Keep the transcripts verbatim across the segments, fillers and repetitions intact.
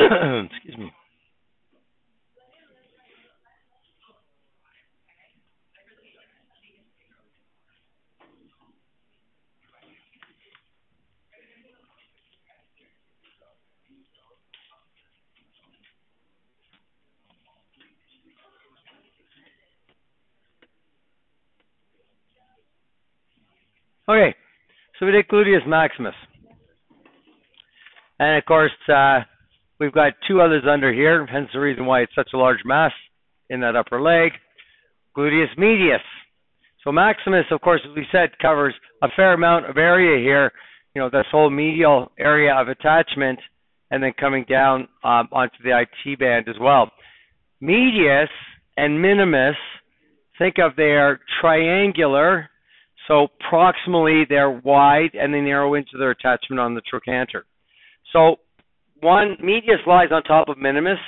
Excuse me. Okay, so we did gluteus maximus. And of course, uh, we've got two others under here, hence the reason why it's such a large mass in that upper leg. Gluteus medius. So maximus, of course, as we said, covers a fair amount of area here, you know, this whole medial area of attachment, and then coming down um, onto the I T band as well. Medius and minimus, think of they're triangular, so proximally they're wide and they narrow into their attachment on the trochanter. So one, medius lies on top of minimus,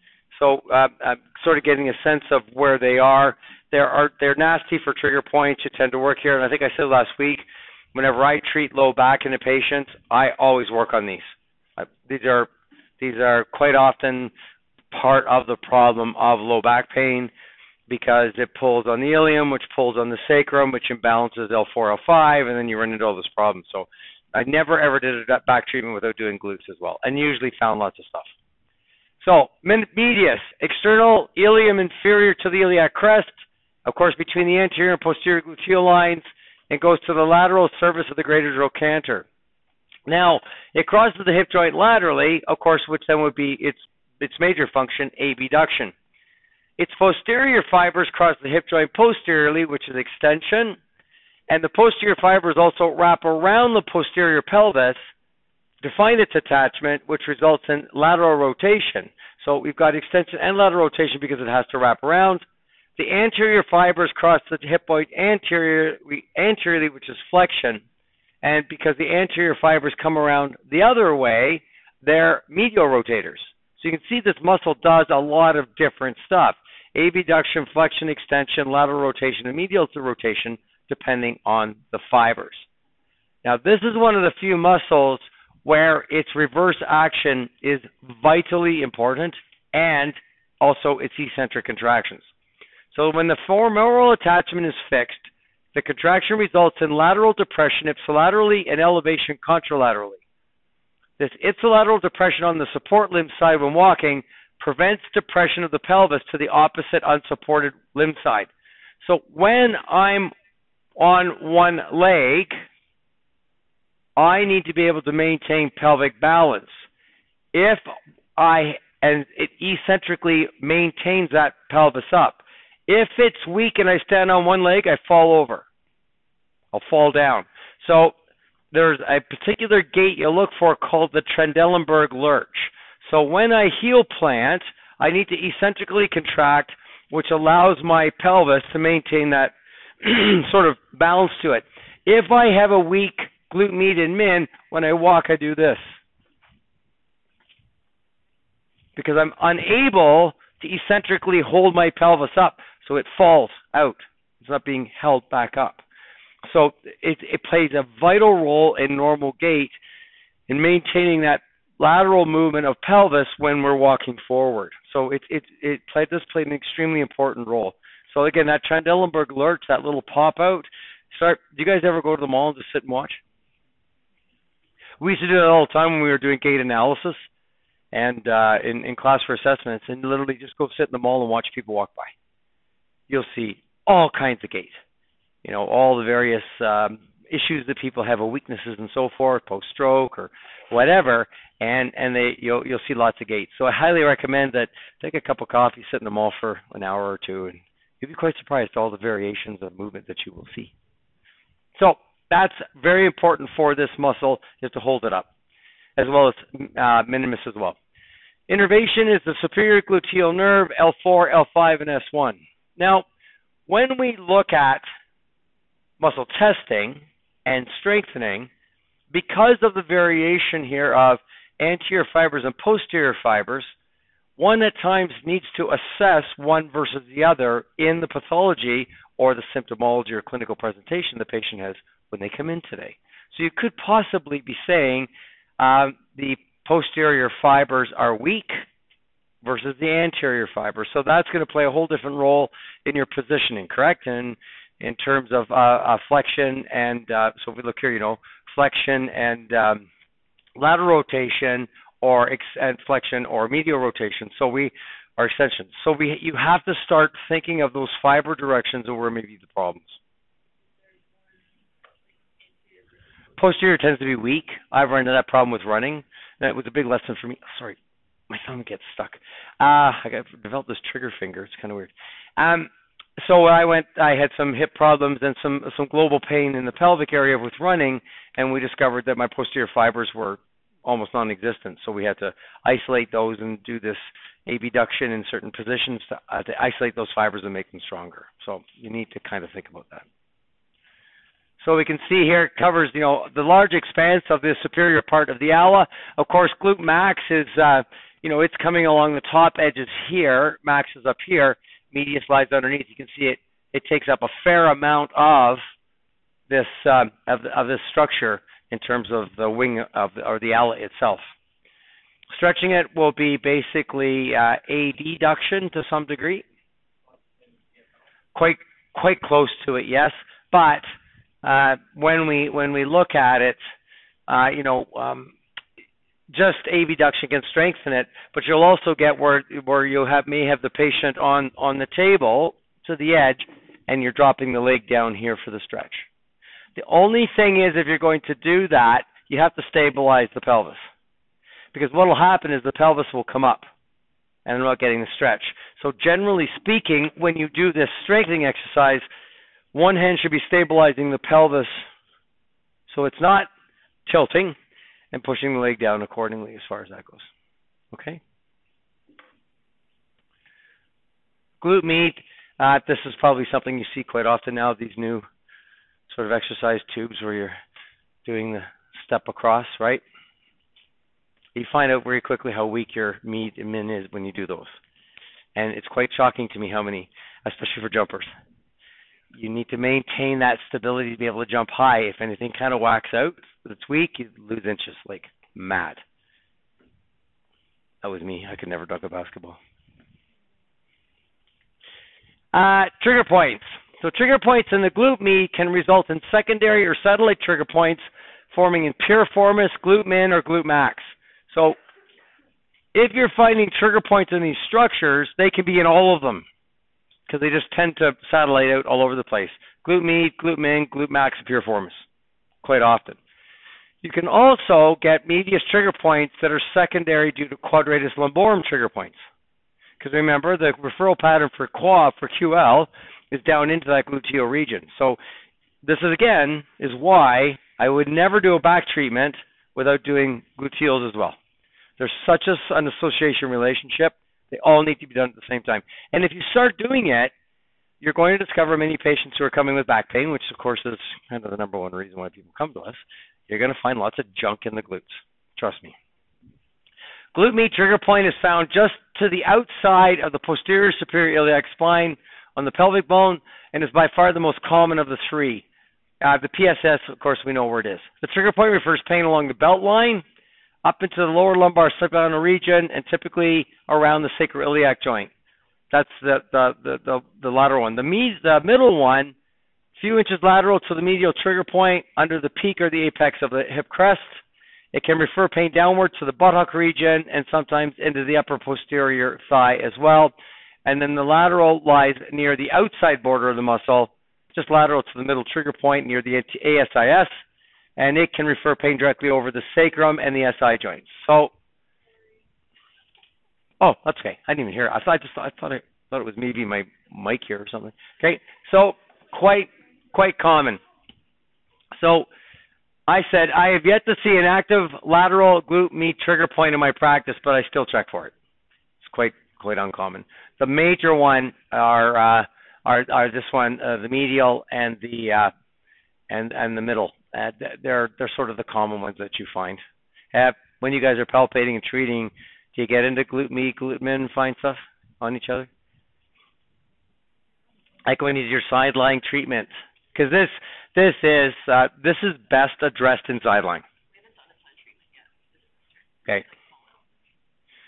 so uh, I'm sort of getting a sense of where they are. There are they're nasty for trigger points. You tend to work here, and I think I said last week, whenever I treat low back in a patient, I always work on these. Uh, these are these are quite often part of the problem of low back pain because it pulls on the ilium, which pulls on the sacrum, which imbalances L four, L five, and then you run into all this problem. So I never ever did a back treatment without doing glutes as well, and usually found lots of stuff. So medius, external ilium inferior to the iliac crest, of course between the anterior and posterior gluteal lines, and goes to the lateral surface of the greater trochanter. Now, it crosses the hip joint laterally, of course, which then would be its its major function, abduction. Its posterior fibers cross the hip joint posteriorly, which is extension, and the posterior fibers also wrap around the posterior pelvis to find its attachment, which results in lateral rotation. So we've got extension and lateral rotation because it has to wrap around. The anterior fibers cross the hip joint anterior, anteriorly, which is flexion. And because the anterior fibers come around the other way, they're medial rotators. So you can see this muscle does a lot of different stuff. Abduction, flexion, extension, lateral rotation, and medial rotation, depending on the fibers. Now, this is one of the few muscles where its reverse action is vitally important, and also its eccentric contractions. So when the femoral attachment is fixed, the contraction results in lateral depression ipsilaterally and elevation contralaterally. This ipsilateral depression on the support limb side when walking prevents depression of the pelvis to the opposite unsupported limb side. So when I'm on one leg, I need to be able to maintain pelvic balance. If I, and it eccentrically maintains that pelvis up. If it's weak and I stand on one leg, I fall over. I'll fall down. So there's a particular gait you look for called the Trendelenburg lurch. So when I heel plant, I need to eccentrically contract, which allows my pelvis to maintain that sort of balance to it. If I have a weak glute median min, when I walk, I do this. Because I'm unable to eccentrically hold my pelvis up, so it falls out. It's not being held back up. So it, it plays a vital role in normal gait in maintaining that lateral movement of pelvis when we're walking forward. So it it it played this played an extremely important role. So again, that Trendelenburg lurch, that little pop out. Start. Do you guys ever go to the mall and just sit and watch? We used to do that all the time when we were doing gait analysis and uh, in in class for assessments, and literally just go sit in the mall and watch people walk by. You'll see all kinds of gait. You know, all the various um, issues that people have, or weaknesses and so forth, post-stroke or whatever, and and they you'll you'll see lots of gait. So I highly recommend that take a cup of coffee, sit in the mall for an hour or two, and you'll be quite surprised at all the variations of movement that you will see. So that's very important for this muscle, is to hold it up, as well as uh, minimus as well. Innervation is the superior gluteal nerve, L four, L five, and S one. Now, when we look at muscle testing and strengthening, because of the variation here of anterior fibers and posterior fibers, one at times needs to assess one versus the other in the pathology or the symptomology or clinical presentation the patient has when they come in today. So you could possibly be saying um, the posterior fibers are weak versus the anterior fibers. So that's going to play a whole different role in your positioning, correct? And in terms of uh, uh, flexion and, uh, so if we look here, you know, flexion and um, lateral rotation or ex and flexion or medial rotation. So we are extensions. So we you have to start thinking of those fiber directions of where maybe the problems. Posterior tends to be weak. I've run into that problem with running. That was a big lesson for me. Sorry, my thumb gets stuck. Uh, I got developed this trigger finger. It's kind of weird. Um, so I went. I had some hip problems and some some global pain in the pelvic area with running, and we discovered that my posterior fibers were almost non-existent. So we had to isolate those and do this abduction in certain positions to, uh, to isolate those fibers and make them stronger. So you need to kind of think about that. So we can see here it covers, you know, the large expanse of the superior part of the ala. Of course, glute max is, uh, you know, it's coming along the top edges here. Max is up here. Medius lies underneath. You can see it. It takes up a fair amount of this uh, of, of this structure in terms of the wing of the, or the ala itself. Stretching it will be basically uh, adduction to some degree. Quite quite close to it, yes. But uh, when we when we look at it, uh, you know, um, just abduction can strengthen it, but you'll also get where where you have may have the patient on on the table to the edge, and you're dropping the leg down here for the stretch. The only thing is, if you're going to do that, you have to stabilize the pelvis. Because what will happen is the pelvis will come up and I'm not getting the stretch. So generally speaking, when you do this strengthening exercise, one hand should be stabilizing the pelvis so it's not tilting and pushing the leg down accordingly as far as that goes. Okay? Glute med, uh, this is probably something you see quite often now, these new sort of exercise tubes where you're doing the step across, right? You find out very quickly how weak your med and min is when you do those. And it's quite shocking to me how many, especially for jumpers. You need to maintain that stability to be able to jump high. If anything kind of whacks out, if it's weak, you lose inches like mad. That was me. I could never dunk a basketball. Uh, trigger points. So trigger points in the glute med can result in secondary or satellite trigger points forming in piriformis, glute min, or glute max. So if you're finding trigger points in these structures, they can be in all of them because they just tend to satellite out all over the place. Glute med, glute min, glute max, and piriformis quite often. You can also get medius trigger points that are secondary due to quadratus lumborum trigger points. Because remember, the referral pattern for quad, for Q L, is down into that gluteal region. So this is, again, is why I would never do a back treatment without doing gluteals as well. There's such a, an association relationship. They all need to be done at the same time. And if you start doing it, you're going to discover many patients who are coming with back pain, which of course is kind of the number one reason why people come to us. You're going to find lots of junk in the glutes. Trust me. Glute med trigger point is found just to the outside of the posterior superior iliac spine on the pelvic bone and is by far the most common of the three. Uh, the P S S, of course, we know where it is. The trigger point refers pain along the belt line, up into the lower lumbar sublunar region, and typically around the sacroiliac joint. That's the the the, the, the lateral one. The, me, the middle one, a few inches lateral to the medial trigger point, under the peak or the apex of the hip crest. It can refer pain downward to the buttock region and sometimes into the upper posterior thigh as well. And then the lateral lies near the outside border of the muscle, just lateral to the middle trigger point near the A S I S, and it can refer pain directly over the sacrum and the S I joints. So, oh, that's okay. I didn't even hear it. I thought I just I thought I thought it was maybe my mic here or something. Okay, so quite quite common. So I said I have yet to see an active lateral glute med trigger point in my practice, but I still check for it. It's quite quite uncommon. The major one are uh, are are this one, uh, the medial and the uh, and and the middle. Uh, they're they're sort of the common ones that you find. Uh, when you guys are palpating and treating, do you get into glute med, glute min, and find stuff on each other? Like when you do your sideline treatment, because this this is uh, this is best addressed in sideline. Okay,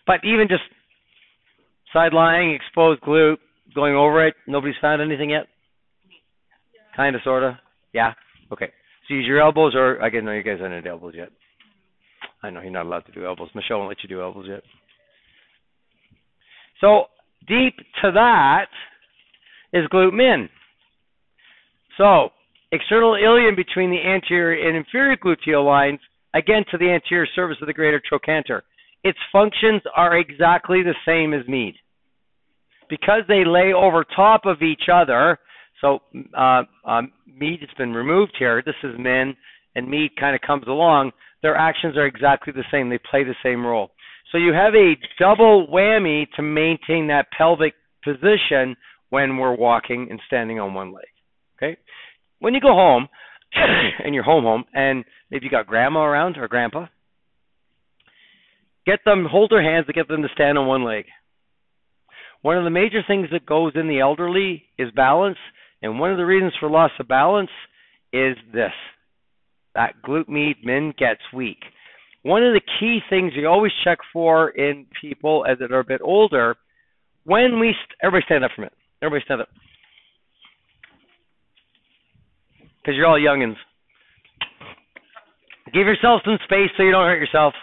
But even just side lying, exposed glute, going over it, nobody's found anything yet? Kind of, sort of? Yeah? Okay. So use your elbows, or, again, no, you guys aren't into elbows yet. I know you're not allowed to do elbows. Michelle won't let you do elbows yet. So deep to that is glute min. So external ilium between the anterior and inferior gluteal lines, again to the anterior surface of the greater trochanter. Its functions are exactly the same as med. Because they lay over top of each other, so uh, um, med has been removed here. This is min, and med kind of comes along. Their actions are exactly the same. They play the same role. So you have a double whammy to maintain that pelvic position when we're walking and standing on one leg. Okay? When you go home, and you're home home, and maybe you got grandma around or grandpa, get them, hold their hands to get them to stand on one leg. One of the major things that goes in the elderly is balance, and one of the reasons for loss of balance is this. That glute med min gets weak. One of the key things you always check for in people as that are a bit older, when we, st- everybody stand up from it. Everybody stand up. Because you're all youngins. Give yourself some space so you don't hurt yourself.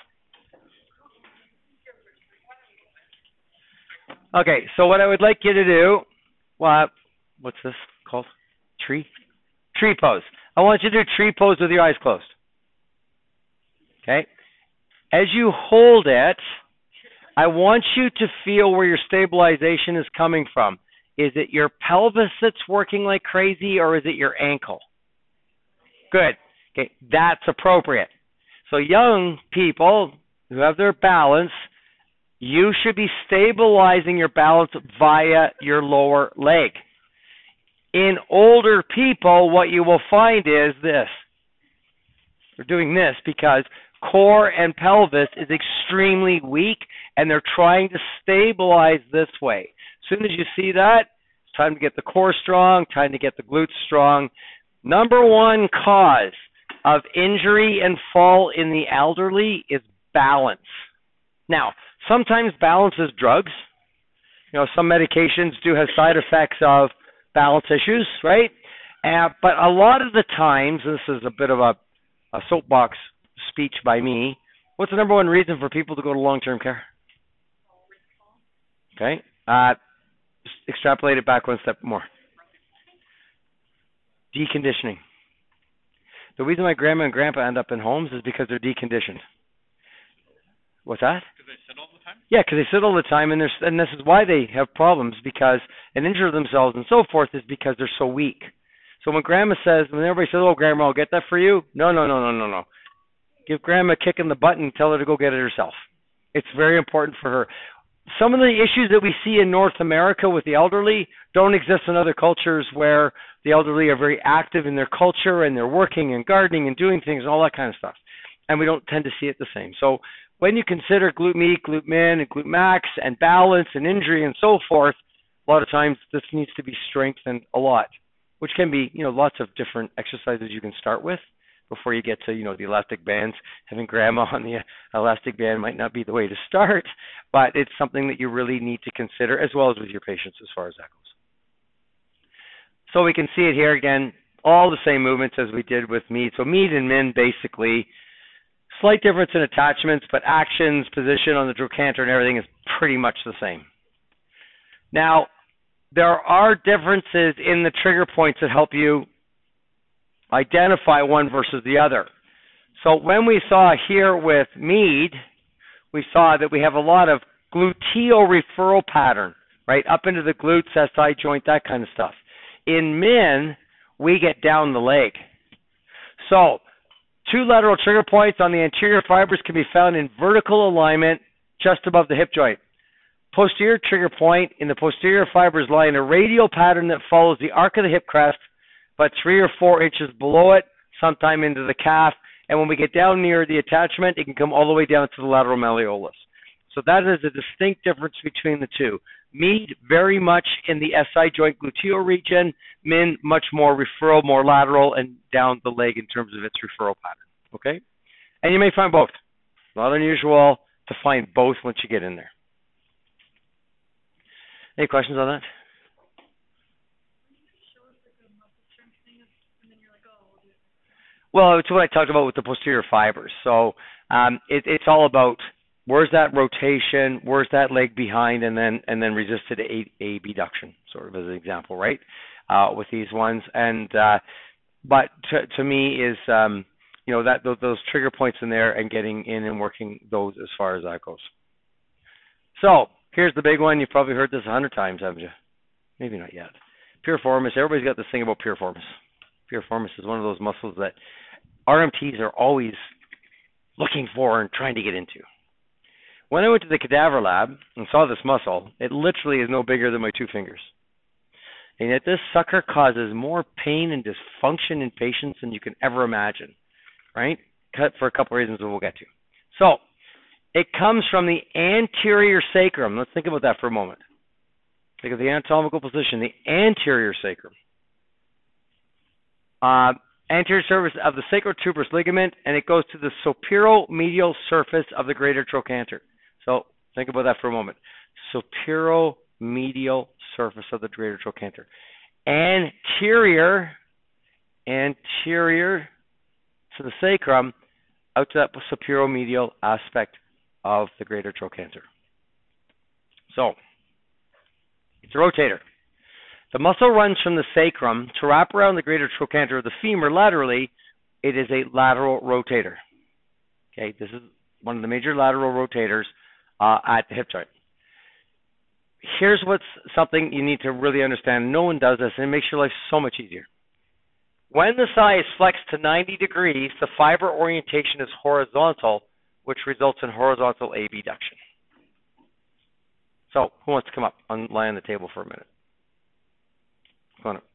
Okay, so what I would like you to do, well, what's this called? Tree? Tree pose. I want you to do tree pose with your eyes closed. Okay? As you hold it, I want you to feel where your stabilization is coming from. Is it your pelvis that's working like crazy, or is it your ankle? Good. Okay, that's appropriate. So young people who have their balance, you should be stabilizing your balance via your lower leg. In older people, what you will find is this. We're doing this because core and pelvis is extremely weak, and they're trying to stabilize this way. As soon as you see that, it's time to get the core strong, time to get the glutes strong. Number one cause of injury and fall in the elderly is balance. Now, sometimes balance is drugs. You know, some medications do have side effects of balance issues, right? Uh, but a lot of the times, and this is a bit of a, a soapbox speech by me, what's the number one reason for people to go to long-term care? Okay. Uh, extrapolate it back one step more. Deconditioning. The reason why grandma and grandpa end up in homes is because they're deconditioned. What's that? Because they sit all the time? Yeah, because they sit all the time, and, and this is why they have problems, because and injure themselves and so forth is because they're so weak. So when grandma says, when everybody says, oh, grandma, I'll get that for you, no, no, no, no, no, no. Give grandma a kick in the butt and tell her to go get it herself. It's very important for her. Some of the issues that we see in North America with the elderly don't exist in other cultures where the elderly are very active in their culture and they're working and gardening and doing things and all that kind of stuff. And we don't tend to see it the same. So when you consider glute med, glute min, and glute max, and balance, and injury, and so forth, a lot of times this needs to be strengthened a lot, which can be, you know, lots of different exercises you can start with before you get to, you know, the elastic bands. Having grandma on the elastic band might not be the way to start, but it's something that you really need to consider, as well as with your patients as far as that goes. So we can see it here again, all the same movements as we did with med. So med and min, basically, slight difference in attachments, but actions, position on the trochanter and everything is pretty much the same. Now, there are differences in the trigger points that help you identify one versus the other. So when we saw here with med, we saw that we have a lot of gluteal-referral pattern, right, up into the glutes, S I joint, that kind of stuff. In min, we get down the leg. So two lateral trigger points on the anterior fibers can be found in vertical alignment just above the hip joint. Posterior trigger point in the posterior fibers lie in a radial pattern that follows the arc of the hip crest, but three or four inches below it, sometime into the calf. And when we get down near the attachment, it can come all the way down to the lateral malleolus. So that is a distinct difference between the two. Med, very much in the S I joint gluteal region. Min, much more referral, more lateral, and down the leg in terms of its referral pattern. Okay? And you may find both. Not unusual to find both once you get in there. Any questions on that? Well, it's what I talked about with the posterior fibers. So um, it, it's all about where's that rotation, where's that leg behind, and then and then resisted abduction, sort of as an example, right? Uh, with these ones, and uh, but to, to me is um, you know that those, those trigger points in there and getting in and working those as far as that goes. So here's the big one. You've probably heard this a hundred times, haven't you? Maybe not yet. Piriformis. Everybody's got this thing about piriformis. Piriformis is one of those muscles that R M Ts are always looking for and trying to get into. When I went to the cadaver lab and saw this muscle, it literally is no bigger than my two fingers. And yet this sucker causes more pain and dysfunction in patients than you can ever imagine, right? Cut for a couple of reasons that we'll get to. So it comes from the anterior sacrum. Let's think about that for a moment. Think of the anatomical position, the anterior sacrum. Uh, anterior surface of the sacrotuberous ligament, and it goes to the superomedial surface of the greater trochanter. So think about that for a moment. Superomedial surface of the greater trochanter. Anterior, anterior to the sacrum, out to that superomedial aspect of the greater trochanter. So it's a rotator. The muscle runs from the sacrum to wrap around the greater trochanter of the femur laterally. It is a lateral rotator. Okay, this is one of the major lateral rotators uh, at the hip joint. Here's what's something you need to really understand. No one does this, and it makes your life so much easier. When the thigh is flexed to ninety degrees, the fiber orientation is horizontal, which results in horizontal abduction. So, who wants to come up and lie on the table for a minute? Come on up.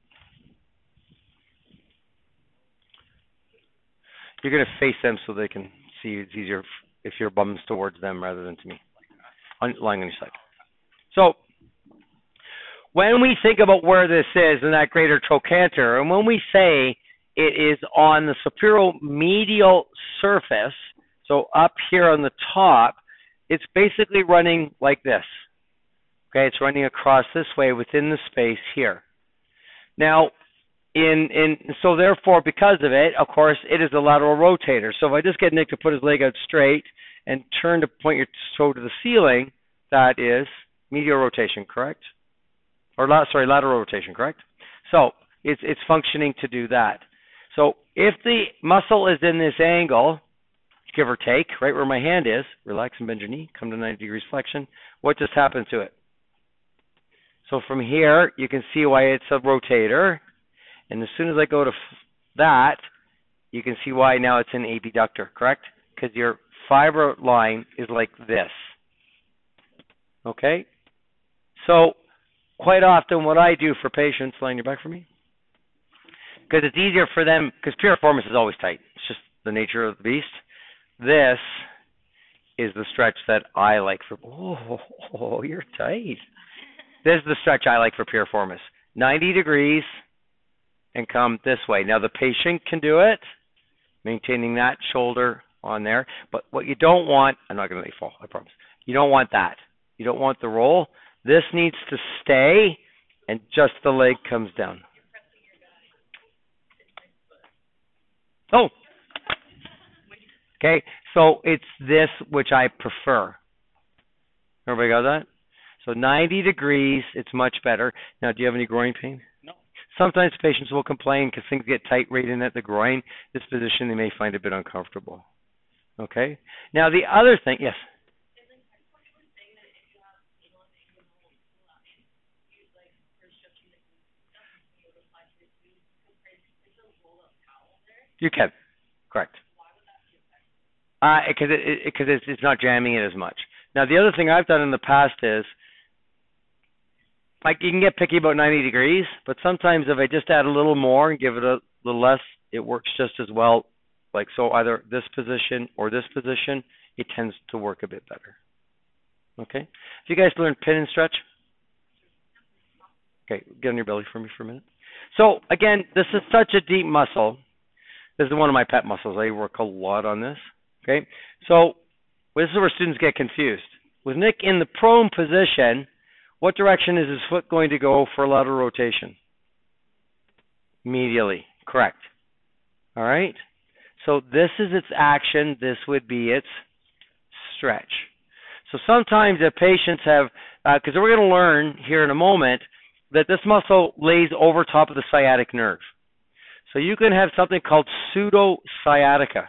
You're going to face them so they can see you. It's easier if your bum's towards them rather than to me. On, lying on your side. So, when we think about where this is in that greater trochanter, and when we say it is on the superomedial surface, so up here on the top, it's basically running like this. Okay, it's running across this way within the space here. Now, in in so therefore, because of it, of course, it is a lateral rotator. So if I just get Nick to put his leg out straight and turn to point your toe to the ceiling, that is medial rotation, correct? Or sorry, lateral rotation, correct? So it's it's functioning to do that. So if the muscle is in this angle, give or take, right where my hand is, relax and bend your knee, come to ninety degrees flexion, what just happened to it? So from here, you can see why it's a rotator. And as soon as I go to that, you can see why now it's an abductor, correct? Because your fiber line is like this. Okay? So quite often what I do for patients, line your back for me, because it's easier for them, because piriformis is always tight. It's just the nature of the beast. This is the stretch that I like for, oh, oh you're tight. This is the stretch I like for piriformis. ninety degrees and come this way. Now the patient can do it, maintaining that shoulder on there. But what you don't want, I'm not going to let you fall, I promise. You don't want that. You don't want the roll. This needs to stay and just the leg comes down. Oh. Okay, so it's this which I prefer. Everybody got that? So ninety degrees, it's much better. Now, do you have any groin pain? No. Sometimes patients will complain because things get tight right in at the groin. This position they may find a bit uncomfortable. Okay? Now, the other thing, yes? You can, correct. Because uh, it, it, it, it's, it's not jamming it as much. Now, the other thing I've done in the past is, like, you can get picky about ninety degrees, but sometimes if I just add a little more and give it a little less, it works just as well. Like, so either this position or this position, it tends to work a bit better. Okay? Have you guys learned pin and stretch? Okay, get on your belly for me for a minute. So, again, this is such a deep muscle. This is one of my pet muscles. I work a lot on this. Okay? So, Well, this is where students get confused. With Nick in the prone position, what direction is his foot going to go for lateral rotation? Medially, correct. All right? So this is its action. This would be its stretch. So sometimes if patients have, because uh, we're going to learn here in a moment, that this muscle lays over top of the sciatic nerve. So you can have something called pseudo-sciatica.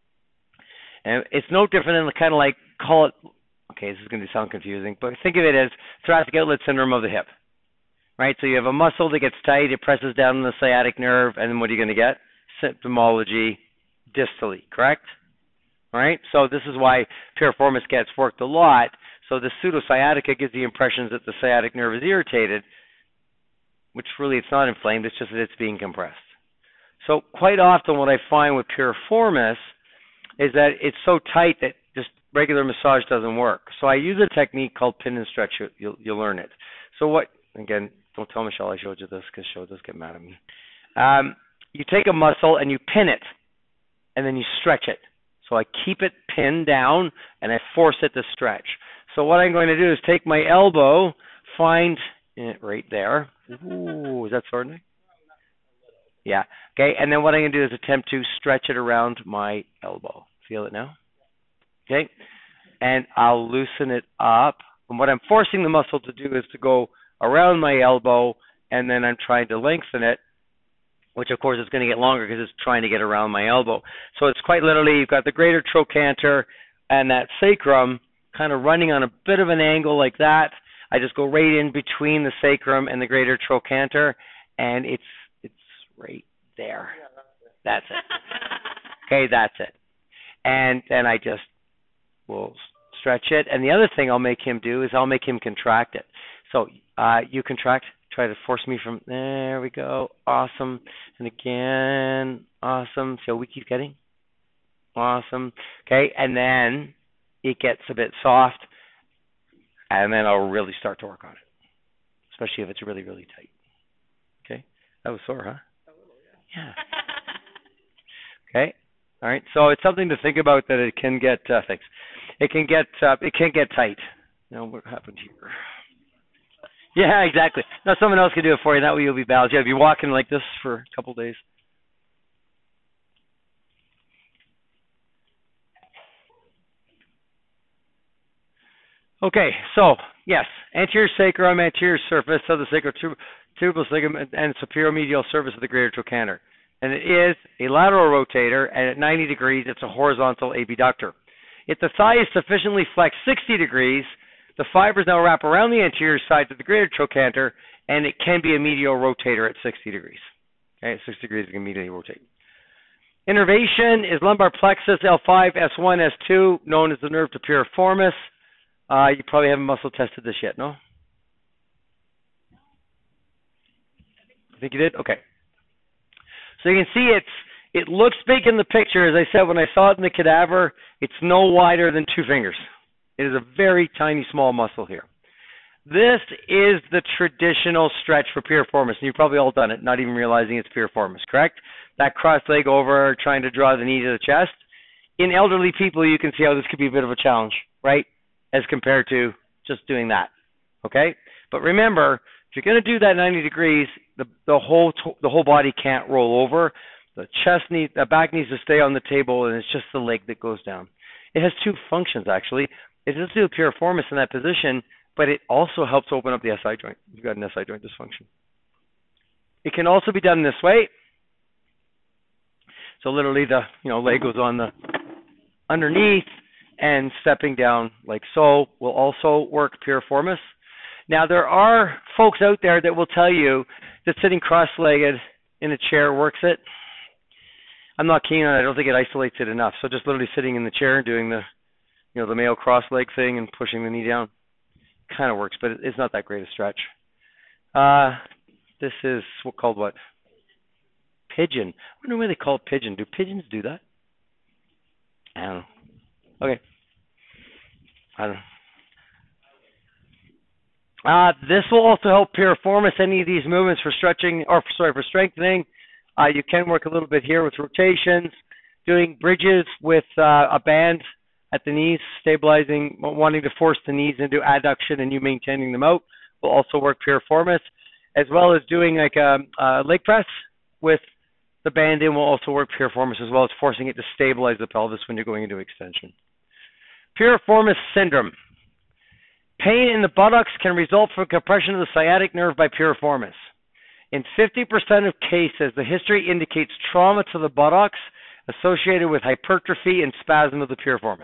And it's no different than kind of like, call it, okay, this is going to sound confusing, but think of it as thoracic outlet syndrome of the hip. Right? So you have a muscle that gets tight, it presses down on the sciatic nerve, and then what are you going to get? Symptomology distally, correct? All right? So this is why piriformis gets worked a lot. So the pseudo-sciatica gives the impressions that the sciatic nerve is irritated, which really it's not inflamed, it's just that it's being compressed. So quite often what I find with piriformis is that it's so tight that just regular massage doesn't work. So I use a technique called pin and stretch. You'll, you'll learn it. So what, again, don't tell Michelle I showed you this because she'll just get mad at me. Um, you take a muscle and you pin it, and then you stretch it. So I keep it pinned down, and I force it to stretch. So what I'm going to do is take my elbow, find it right there. Ooh, is that sore? Yeah. Okay, and then what I'm going to do is attempt to stretch it around my elbow. Feel it now? Okay, and I'll loosen it up. And what I'm forcing the muscle to do is to go around my elbow, and then I'm trying to lengthen it, which of course is going to get longer because it's trying to get around my elbow. So it's quite literally, you've got the greater trochanter and that sacrum kind of running on a bit of an angle like that. I just go right in between the sacrum and the greater trochanter, and it's it's right there. That's it. Okay, that's it. And then I just will stretch it. And the other thing I'll make him do is I'll make him contract it. So uh, you contract, try to force me from, there we go, awesome. And again, awesome. See how weak he's getting? Awesome. Okay, and then it gets a bit soft, and then I'll really start to work on it, especially if it's really, really tight. Okay, that was sore, huh? Yeah. Okay. All right. So it's something to think about that it can get uh, thanks. It can get uh, it can get tight. Now what happened here? Yeah, exactly. Now someone else can do it for you. That way you'll be balanced. You'll be walking like this for a couple days. Okay. So yes, anterior sacrum, anterior surface of the sacrotuberous ligament, and superior medial surface of the greater trochanter. And it is a lateral rotator, and at ninety degrees, it's a horizontal abductor. If the thigh is sufficiently flexed sixty degrees, the fibers now wrap around the anterior sides of the greater trochanter, and it can be a medial rotator at sixty degrees. Okay, at sixty degrees, it can medially rotate. Innervation is lumbar plexus L five, S one, S two, known as the nerve to piriformis. Uh, you probably haven't muscle tested this yet, no? I think you did? Okay. So you can see it's it looks big in the picture. As I said, when I saw it in the cadaver, it's no wider than two fingers. It is a very tiny, small muscle here. This is the traditional stretch for piriformis, and you've probably all done it, not even realizing it's piriformis, correct? That cross leg over, trying to draw the knee to the chest. In elderly people, you can see how this could be a bit of a challenge, right, as compared to just doing that, okay? But remember, if you're going to do that ninety degrees, the the whole the whole body can't roll over. The chest needs, the back needs to stay on the table, and it's just the leg that goes down. It has two functions actually. It does do a piriformis in that position, but it also helps open up the S I joint. You've got an S I joint dysfunction. It can also be done this way. So literally, the you know leg goes on the underneath, and stepping down like so will also work piriformis. Now, there are folks out there that will tell you that sitting cross-legged in a chair works it. I'm not keen on it. I don't think it isolates it enough. So just literally sitting in the chair and doing the, you know, the male cross-leg thing and pushing the knee down kind of works, but it's not that great a stretch. Uh, this is what called what? Pigeon. I wonder why they call it pigeon. Do pigeons do that? I don't know. Okay. I don't know. Uh, this will also help piriformis, any of these movements for stretching, or sorry, for strengthening. Uh, you can work a little bit here with rotations, doing bridges with uh, a band at the knees, stabilizing, wanting to force the knees into adduction and you maintaining them out will also work piriformis, as well as doing like a, a leg press with the band in will also work piriformis, as well as forcing it to stabilize the pelvis when you're going into extension. Piriformis syndrome. Pain in the buttocks can result from compression of the sciatic nerve by piriformis. In fifty percent of cases, the history indicates trauma to the buttocks associated with hypertrophy and spasm of the piriformis.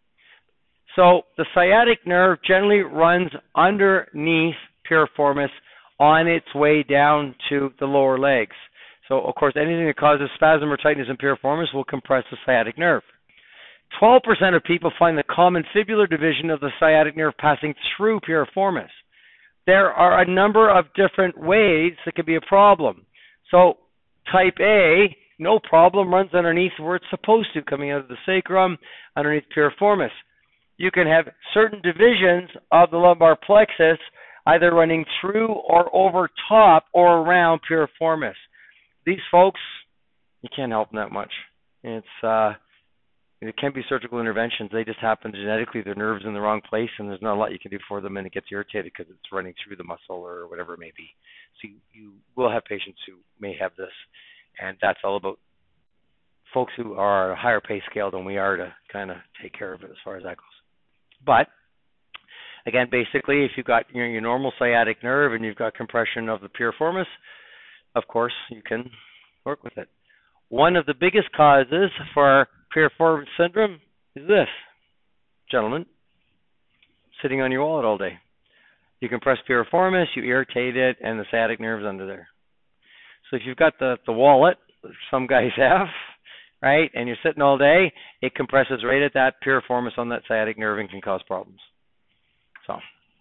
So the sciatic nerve generally runs underneath piriformis on its way down to the lower legs. So, of course, anything that causes spasm or tightness in piriformis will compress the sciatic nerve. twelve percent of people find the common fibular division of the sciatic nerve passing through piriformis. There are a number of different ways that could be a problem. So, type A, no problem, runs underneath where it's supposed to, coming out of the sacrum, underneath piriformis. You can have certain divisions of the lumbar plexus either running through or over top or around piriformis. These folks, you can't help them that much. It's uh, it can be surgical interventions. They just happen genetically, their nerve's in the wrong place, and there's not a lot you can do for them, and it gets irritated because it's running through the muscle or whatever it may be. So you, you will have patients who may have this, and that's all about folks who are a higher pay scale than we are to kind of take care of it as far as that goes. But again, basically, if you've got your, your normal sciatic nerve and you've got compression of the piriformis, of course, you can work with it. One of the biggest causes for piriformis syndrome is this, gentlemen, sitting on your wallet all day. You compress piriformis, you irritate it, and the sciatic nerve's under there. So if you've got the, the wallet, some guys have, right, and you're sitting all day, it compresses right at that piriformis on that sciatic nerve and can cause problems. So,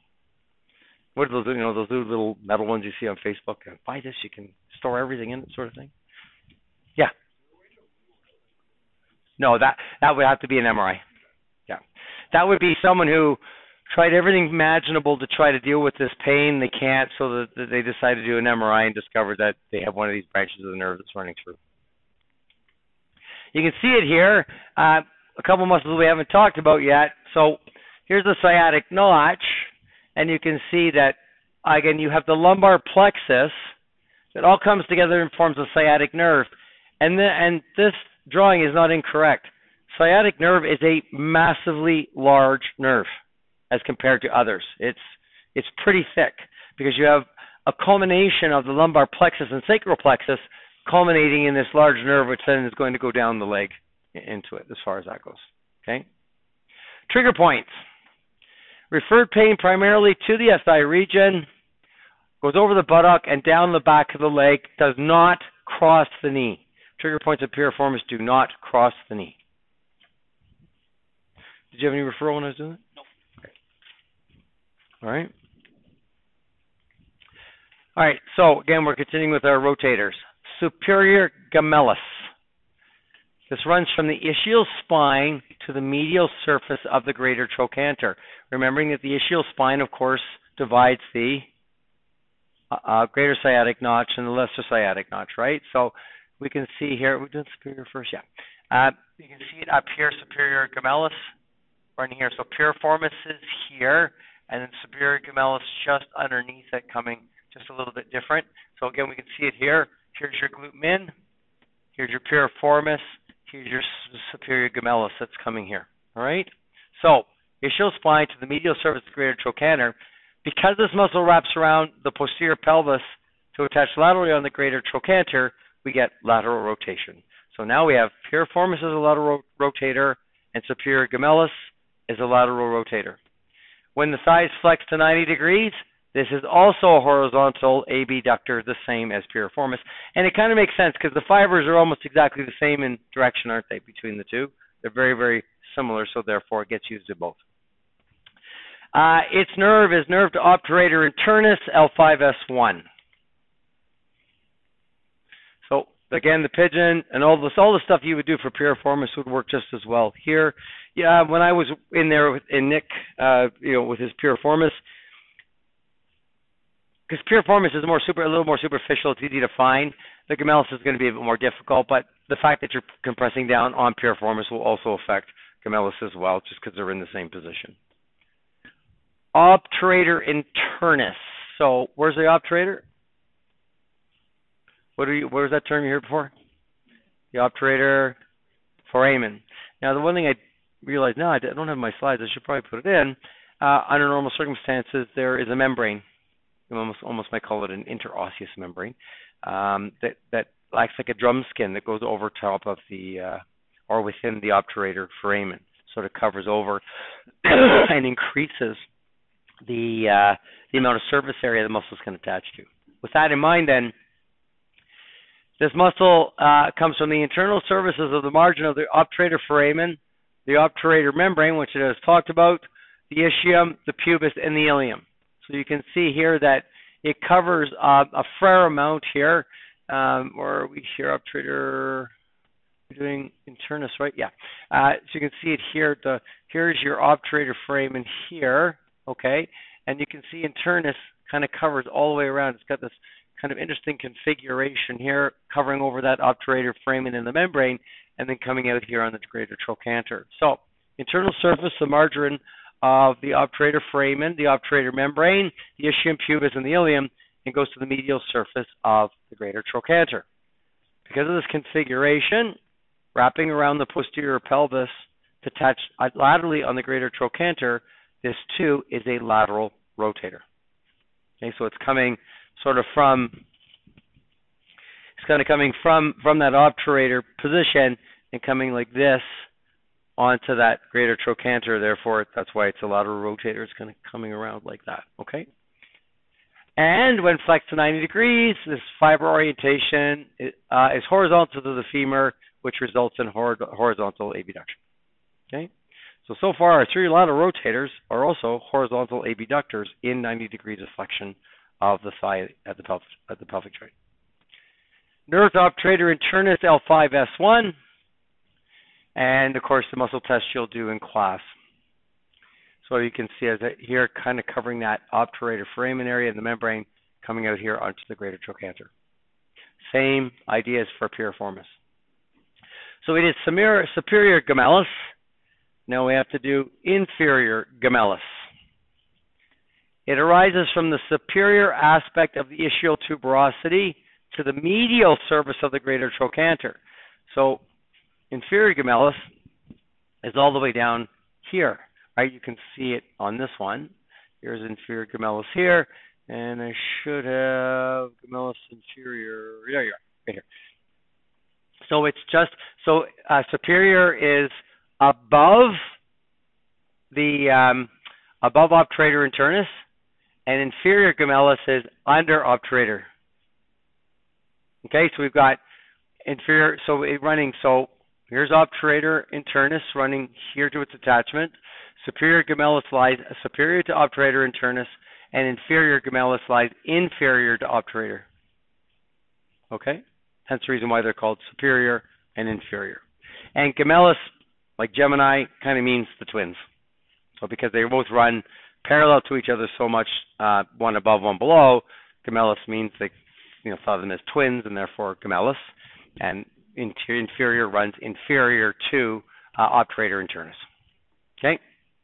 what are those, you know, those little metal ones you see on Facebook? Buy this, you can store everything in it, sort of thing. Yeah. No, that that would have to be an M R I. Yeah, that would be someone who tried everything imaginable to try to deal with this pain. They can't, so that they decide to do an M R I and discover that they have one of these branches of the nerve that's running through. You can see it here. Uh, a couple muscles we haven't talked about yet. So here's the sciatic notch, and you can see that, again, you have the lumbar plexus that all comes together and forms a sciatic nerve. And, the, and this drawing is not incorrect. Sciatic nerve is a massively large nerve as compared to others. It's, it's pretty thick because you have a culmination of the lumbar plexus and sacral plexus culminating in this large nerve, which then is going to go down the leg into it as far as that goes. Okay? Trigger points. Referred pain primarily to the S I region, goes over the buttock and down the back of the leg, does not cross the knee. Trigger points of piriformis do not cross the knee. Did you have any referral when I was doing it? No. Okay. All right. All right, so again, we're continuing with our rotators. Superior gemellus. This runs from the ischial spine to the medial surface of the greater trochanter. Remembering that the ischial spine, of course, divides the uh, greater sciatic notch and the lesser sciatic notch, right? So we can see here, we're doing superior first, yeah. Uh, you can see it up here, superior gemellus, running here. So piriformis is here, and then superior gemellus just underneath it, coming just a little bit different. So again, we can see it here. Here's your glute min. Here's your piriformis. Here's your superior gemellus that's coming here. All right? So ischial spine to the medial surface of the greater trochanter. Because this muscle wraps around the posterior pelvis to attach laterally on the greater trochanter, we get lateral rotation. So now we have piriformis as a lateral rotator and superior gemellus as a lateral rotator. When the thighs flex to ninety degrees, this is also a horizontal abductor, the same as piriformis. And it kind of makes sense because the fibers are almost exactly the same in direction, aren't they, between the two? They're very, very similar, so therefore it gets used in both. Uh, its nerve is nerve to obturator internus, L five S one. So again, the pigeon and all this, all the stuff you would do for piriformis would work just as well here. Yeah, when I was in there with, in Nick, uh, you know, with his piriformis, because piriformis is more super, a little more superficial, it's easy to find. The gemellus is going to be a bit more difficult, but the fact that you're compressing down on piriformis will also affect gemellus as well, just because they're in the same position. Obturator internus. So where's the obturator? What are you? What was that term you heard before? The obturator foramen. Now the one thing I realized now, I don't have my slides. I should probably put it in. Uh, under normal circumstances, there is a membrane. You almost almost might call it an interosseous membrane um, that that acts like a drum skin that goes over top of the uh, or within the obturator foramen, sort of covers over and increases the uh, the amount of surface area the muscles can attach to. With that in mind, then, this muscle uh, comes from the internal surfaces of the margin of the obturator foramen, the obturator membrane, which it has talked about, the ischium, the pubis, and the ilium. So you can see here that it covers uh, a fair amount here. Um, or are we here, obturator, we're doing internus, right? Yeah. Uh, so you can see it here. The here's your obturator foramen here, okay? And you can see internus kind of covers all the way around. It's got this kind of interesting configuration here, covering over that obturator foramen in the membrane, and then coming out here on the greater trochanter. So, internal surface, the margin of the obturator foramen, the obturator membrane, the ischium, pubis, and the ilium, and goes to the medial surface of the greater trochanter. Because of this configuration, wrapping around the posterior pelvis to touch laterally on the greater trochanter, this too is a lateral rotator. Okay, so it's coming sort of from, it's kind of coming from, from that obturator position and coming like this onto that greater trochanter. Therefore, that's why it's a lateral rotator. It's kind of coming around like that, okay? And when flexed to ninety degrees, this fiber orientation uh, is horizontal to the femur, which results in hor horizontal abduction, okay? So, so far, our three lateral rotators are also horizontal abductors in ninety degrees of flexion of the thigh at the, pelvic, at the pelvic joint. Nerve obturator internus L five S one, and of course the muscle test you'll do in class. So you can see as here, kind of covering that obturator foramen area and the membrane coming out here onto the greater trochanter. Same ideas for piriformis. So we did superior gemellus. Now we have to do inferior gemellus. It arises from the superior aspect of the ischial tuberosity to the medial surface of the greater trochanter. So inferior gemellus is all the way down here, right? You can see it on this one. Here's inferior gemellus here, and I should have gemellus inferior. There you are, right here. So it's just, so uh, superior is above the, um, above obturator internus, and inferior gemellus is under obturator. Okay, so we've got inferior, so it running, so here's obturator internus running here to its attachment. Superior gemellus lies superior to obturator internus, and inferior gemellus lies inferior to obturator. Okay, hence the reason why they're called superior and inferior. And gemellus, like Gemini, kind of means the twins. So because they both run parallel to each other so much, uh, one above, one below, gemellus means they, you know, thought of them as twins, and therefore gemellus. And inferior runs inferior to uh, obturator internus. Okay.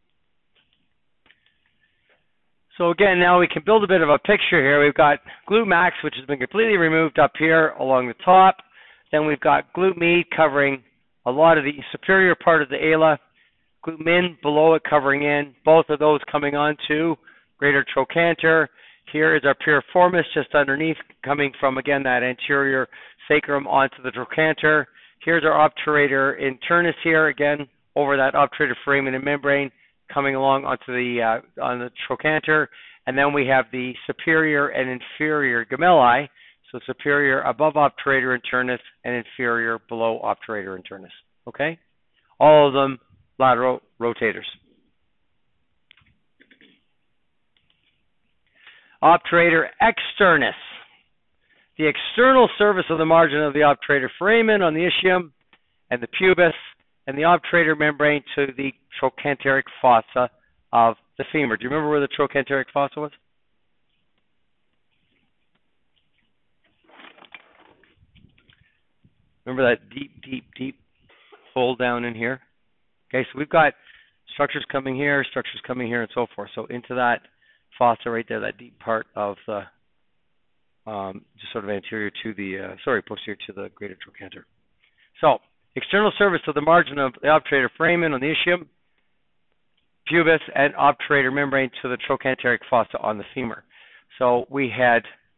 So again, now we can build a bit of a picture here. We've got glute max, which has been completely removed up here along the top. Then we've got glute med covering a lot of the superior part of the ala. Glute min below it covering in. Both of those coming onto greater trochanter. Here is our piriformis just underneath, coming from, again, that anterior sacrum onto the trochanter. Here's our obturator internus here, again, over that obturator foramen and membrane, coming along onto the uh, on the trochanter. And then we have the superior and inferior gemelli, so superior above obturator internus and inferior below obturator internus. Okay? All of them lateral rotators. Obturator externus, the external surface of the margin of the obturator foramen on the ischium and the pubis, and the obturator membrane to the trochanteric fossa of the femur. Do you remember where the trochanteric fossa was? Remember that deep, deep, deep hole down in here? Okay, so we've got structures coming here, structures coming here, and so forth. So into that fossa right there, that deep part of the, um, just sort of anterior to the, uh, sorry, posterior to the greater trochanter. So external surface of the margin of the obturator foramen on the ischium, pubis, and obturator membrane to the trochanteric fossa on the femur. So we had,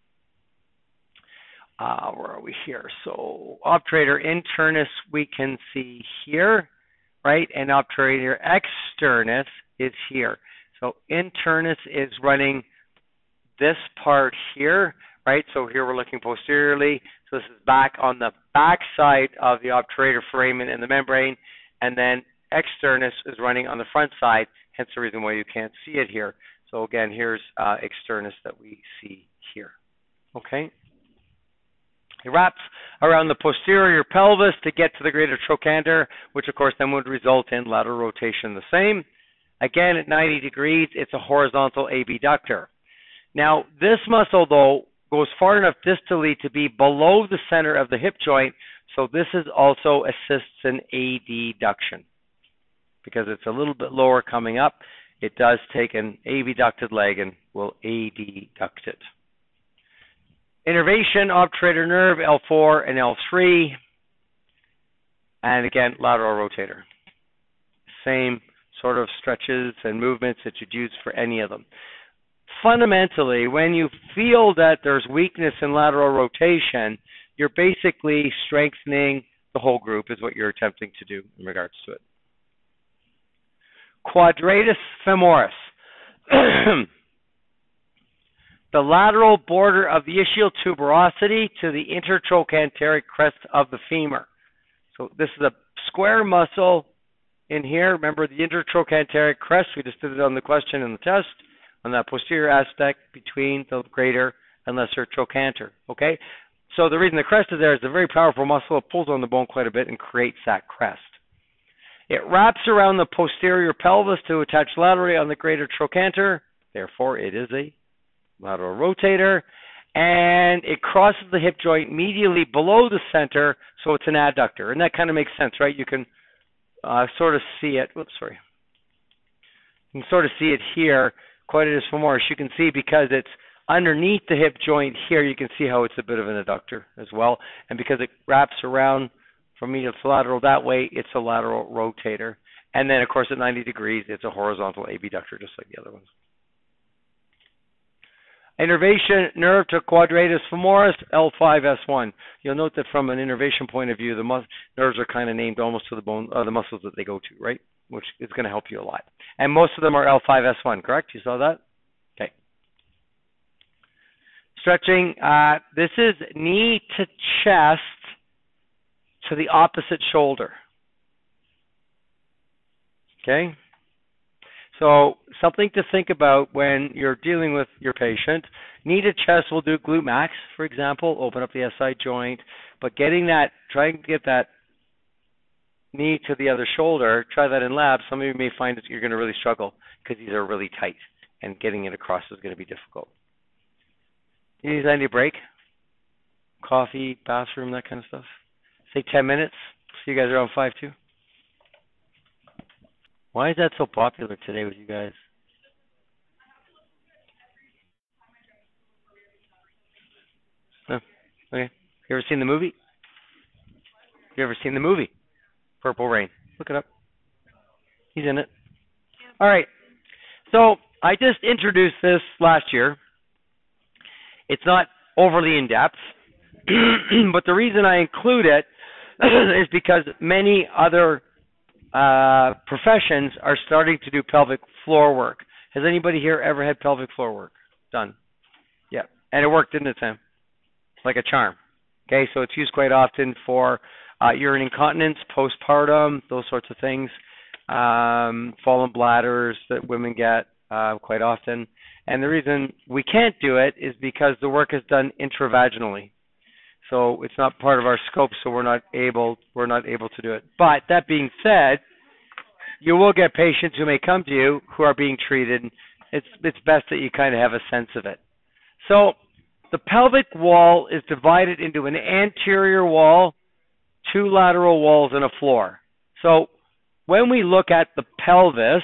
uh, where are we here? So obturator internus we can see here, right? And obturator externus is here. So internus is running this part here, right? So here we're looking posteriorly. So this is back on the back side of the obturator foramen and the membrane, and then externus is running on the front side, hence the reason why you can't see it here. So again, here's uh, externus that we see here, okay? It wraps around the posterior pelvis to get to the greater trochanter, which of course then would result in lateral rotation the same. Again, at ninety degrees, it's a horizontal abductor. Now, this muscle, though, goes far enough distally to be below the center of the hip joint, so this is also assists in adduction. Because it's a little bit lower coming up, it does take an abducted leg and will adduct it. Innervation, obturator nerve, L four and L three. And again, lateral rotator. Same sort of stretches and movements that you'd use for any of them. Fundamentally, when you feel that there's weakness in lateral rotation, you're basically strengthening the whole group is what you're attempting to do in regards to it. Quadratus femoris. The lateral border of the ischial tuberosity to the intertrochanteric crest of the femur. So this is a square muscle in here. Remember the intertrochanteric crest? We just did it on the question in the test. On that posterior aspect between the greater and lesser trochanter. Okay? So the reason the crest is there is a very powerful muscle. It pulls on the bone quite a bit and creates that crest. It wraps around the posterior pelvis to attach laterally on the greater trochanter. Therefore, it is a lateral rotator. And it crosses the hip joint medially below the center, so it's an adductor. And that kind of makes sense, right? You can uh, sort of see it. Whoops, sorry. You can sort of see it here. Quadratus femoris, you can see because it's underneath the hip joint here, you can see how it's a bit of an adductor as well. And because it wraps around from medial to lateral that way, it's a lateral rotator. And then, of course, at ninety degrees, it's a horizontal abductor, just like the other ones. Innervation nerve to quadratus femoris, L five S one. You'll note that from an innervation point of view, the mus nerves are kind of named almost to the bone, uh, the muscles that they go to, right? Which is going to help you a lot. And most of them are L five S one, correct? You saw that? Okay. Stretching. Uh, this is knee to chest to the opposite shoulder. Okay? So something to think about when you're dealing with your patient. Knee to chest will do glute max, for example, open up the S I joint. But getting that, trying to get that knee to the other shoulder, try that in lab. Some of you may find that you're going to really struggle because these are really tight and getting it across is going to be difficult. You need any break? Coffee, bathroom, that kind of stuff? Say ten minutes. See you guys around five two. Why is that so popular today with you guys? Oh, okay. You ever seen the movie? You ever seen the movie? Purple Rain. Look it up. He's in it. All right. So I just introduced this last year. It's not overly in-depth, but the reason I include it is because many other uh, professions are starting to do pelvic floor work. Has anybody here ever had pelvic floor work done? Yeah. And it worked, didn't it, Sam? Like a charm. Okay, so it's used quite often for uh, urine incontinence, postpartum, those sorts of things. Um, fallen bladders that women get uh, quite often. And the reason we can't do it is because the work is done intravaginally. So it's not part of our scope, so we're not able we're not able to do it. But that being said, you will get patients who may come to you who are being treated. It's it's best that you kind of have a sense of it. So the pelvic wall is divided into an anterior wall, two lateral walls, and a floor. So when we look at the pelvis,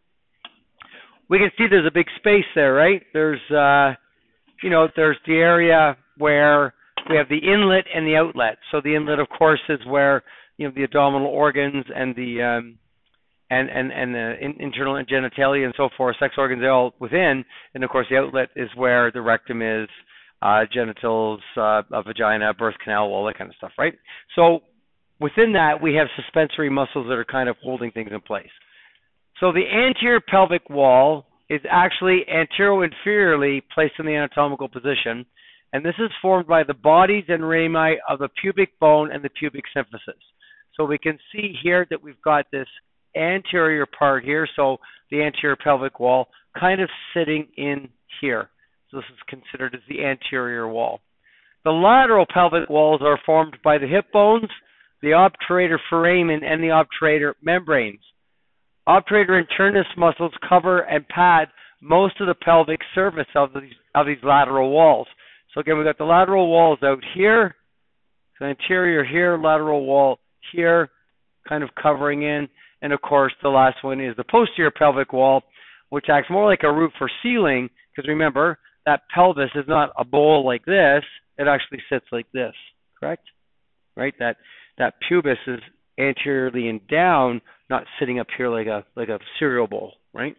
we can see there's a big space there, right? There's, uh, you know, there's the area where we have the inlet and the outlet. So the inlet, of course, is where, you know, the abdominal organs and the um, and and and the in, internal genitalia and so forth, sex organs, are all within. And of course, the outlet is where the rectum is, uh, genitals, uh, a vagina, birth canal, all that kind of stuff, right? So within that, we have suspensory muscles that are kind of holding things in place. So the anterior pelvic wall is actually anteroinferiorly placed in the anatomical position, and this is formed by the bodies and rami of the pubic bone and the pubic symphysis. So we can see here that we've got this anterior part here, so the anterior pelvic wall, kind of sitting in here. So this is considered as the anterior wall. The lateral pelvic walls are formed by the hip bones, the obturator foramen, and the obturator membranes. Obturator internus muscles cover and pad most of the pelvic surface of these, of these lateral walls. So again, we've got the lateral walls out here, the anterior here, lateral wall here, kind of covering in. And of course, the last one is the posterior pelvic wall, which acts more like a roof or ceiling, because remember, that pelvis is not a bowl like this, it actually sits like this, correct? Right? That that pubis is anteriorly and down, not sitting up here like a like a cereal bowl, right?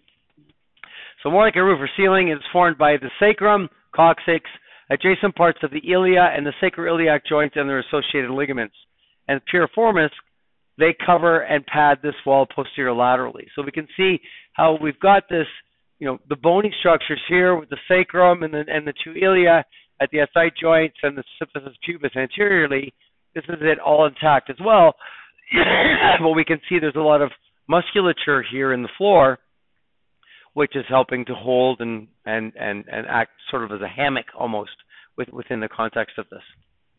So more like a roof or ceiling. It's formed by the sacrum, coccyx, adjacent parts of the ilia, and the sacroiliac joint and their associated ligaments. And piriformis, they cover and pad this wall posterior laterally. So we can see how we've got this, you know, the bony structures here with the sacrum and the and the two ilia at the S I joints and the symphysis pubis anteriorly. This is it all intact as well. But we can see there's a lot of musculature here in the floor, which is helping to hold and and and, and act sort of as a hammock almost with, within the context of this.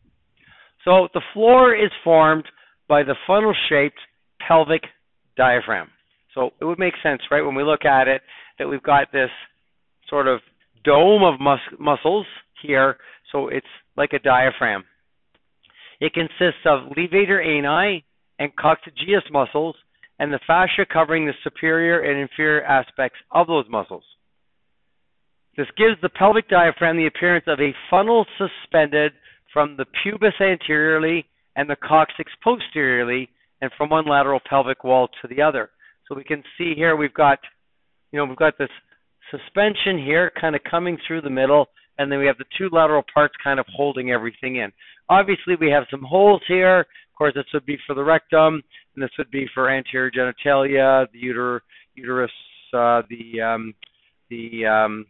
So the floor is formed by the funnel-shaped pelvic diaphragm. So it would make sense, right, when we look at it, that we've got this sort of dome of mus muscles here, so it's like a diaphragm. It consists of levator ani and coccygeus muscles, and the fascia covering the superior and inferior aspects of those muscles. This gives the pelvic diaphragm the appearance of a funnel suspended from the pubis anteriorly and the coccyx posteriorly, and from one lateral pelvic wall to the other. So we can see here we've got, you know, we've got this suspension here kind of coming through the middle, and then we have the two lateral parts kind of holding everything in. Obviously, we have some holes here. Of course, this would be for the rectum, and this would be for anterior genitalia, the uter uterus, uh, the um, the um,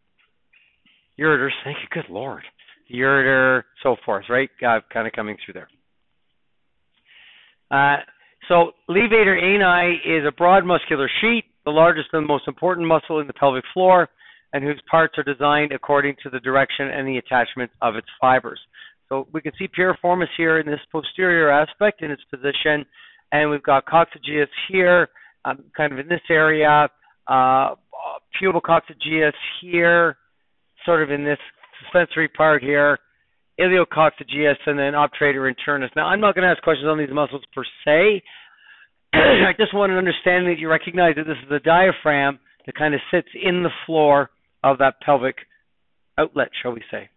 ureters. Thank you, good Lord. The ureter, so forth, right? Uh, kind of coming through there. Uh, so levator ani is a broad muscular sheet, the largest and most important muscle in the pelvic floor, and whose parts are designed according to the direction and the attachment of its fibers. So we can see piriformis here in this posterior aspect in its position, and we've got coccygeus here, um, kind of in this area, uh, pubococcygeus here, sort of in this suspensory part here, iliococcygeus, and then obturator internus. Now, I'm not going to ask questions on these muscles per se. I just want to understand that you recognize that this is a diaphragm that kind of sits in the floor of that pelvic outlet, shall we say.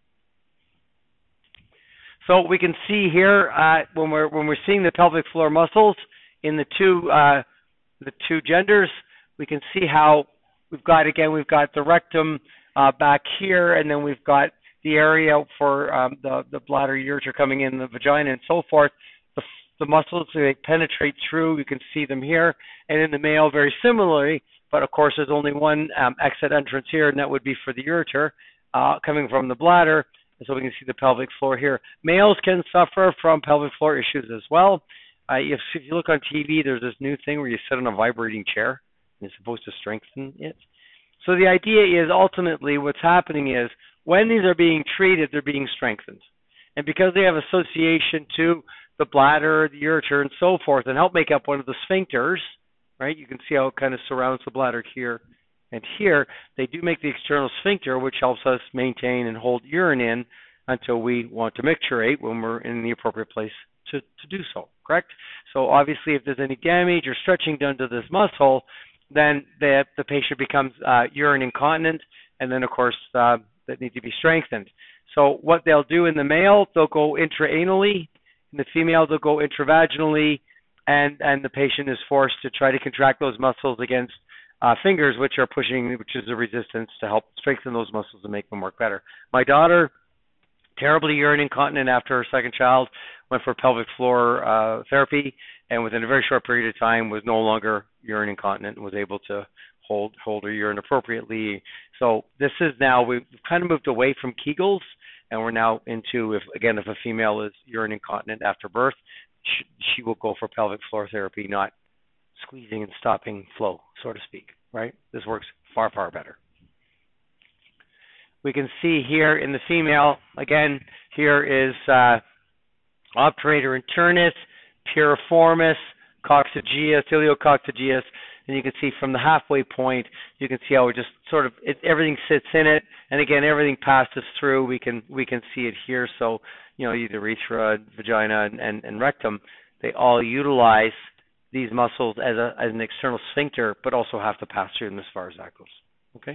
So we can see here uh, when we're when we're seeing the pelvic floor muscles in the two uh, the two genders, we can see how we've got again we've got the rectum uh, back here, and then we've got the area for um, the the bladder, ureter coming in, the vagina, and so forth. The, the muscles, they penetrate through. You can see them here, and in the male, very similarly. But of course, there's only one um, exit entrance here, and that would be for the ureter uh, coming from the bladder. And so we can see the pelvic floor here. Males can suffer from pelvic floor issues as well. Uh, if, if you look on T V, there's this new thing where you sit on a vibrating chair, and it's supposed to strengthen it. So the idea is ultimately what's happening is when these are being treated, they're being strengthened. And because they have association to the bladder, the ureter, and so forth, and help make up one of the sphincters, right? You can see how it kind of surrounds the bladder here and here. They do make the external sphincter, which helps us maintain and hold urine in until we want to micturate when we're in the appropriate place to, to do so, correct? correct? So obviously if there's any damage or stretching done to this muscle, then the, the patient becomes uh, urine incontinent, and then of course uh, that need to be strengthened. So what they'll do in the male, they'll go intraanally. In the female, they'll go intravaginally, and, and the patient is forced to try to contract those muscles against uh, fingers, which are pushing, which is a resistance to help strengthen those muscles and make them work better. My daughter, terribly urine incontinent after her second child, went for pelvic floor uh, therapy, and within a very short period of time was no longer urine incontinent and was able to hold hold her urine appropriately. So this is now, we've kind of moved away from Kegels, and we're now into, if again, if a female is urine incontinent after birth, she, she will go for pelvic floor therapy, not squeezing and stopping flow, so to speak, right? This works far, far better. We can see here in the female, again, here is uh, obturator internus, piriformis, coccygeus, ileococcygeus, and you can see from the halfway point, you can see how it just sort of, it, everything sits in it, and again, everything passes through. We can we can see it here. So, you know, either urethra, vagina, and, and, and rectum, they all utilize these muscles as, a, as an external sphincter, but also have to pass through them as far as that goes. Okay?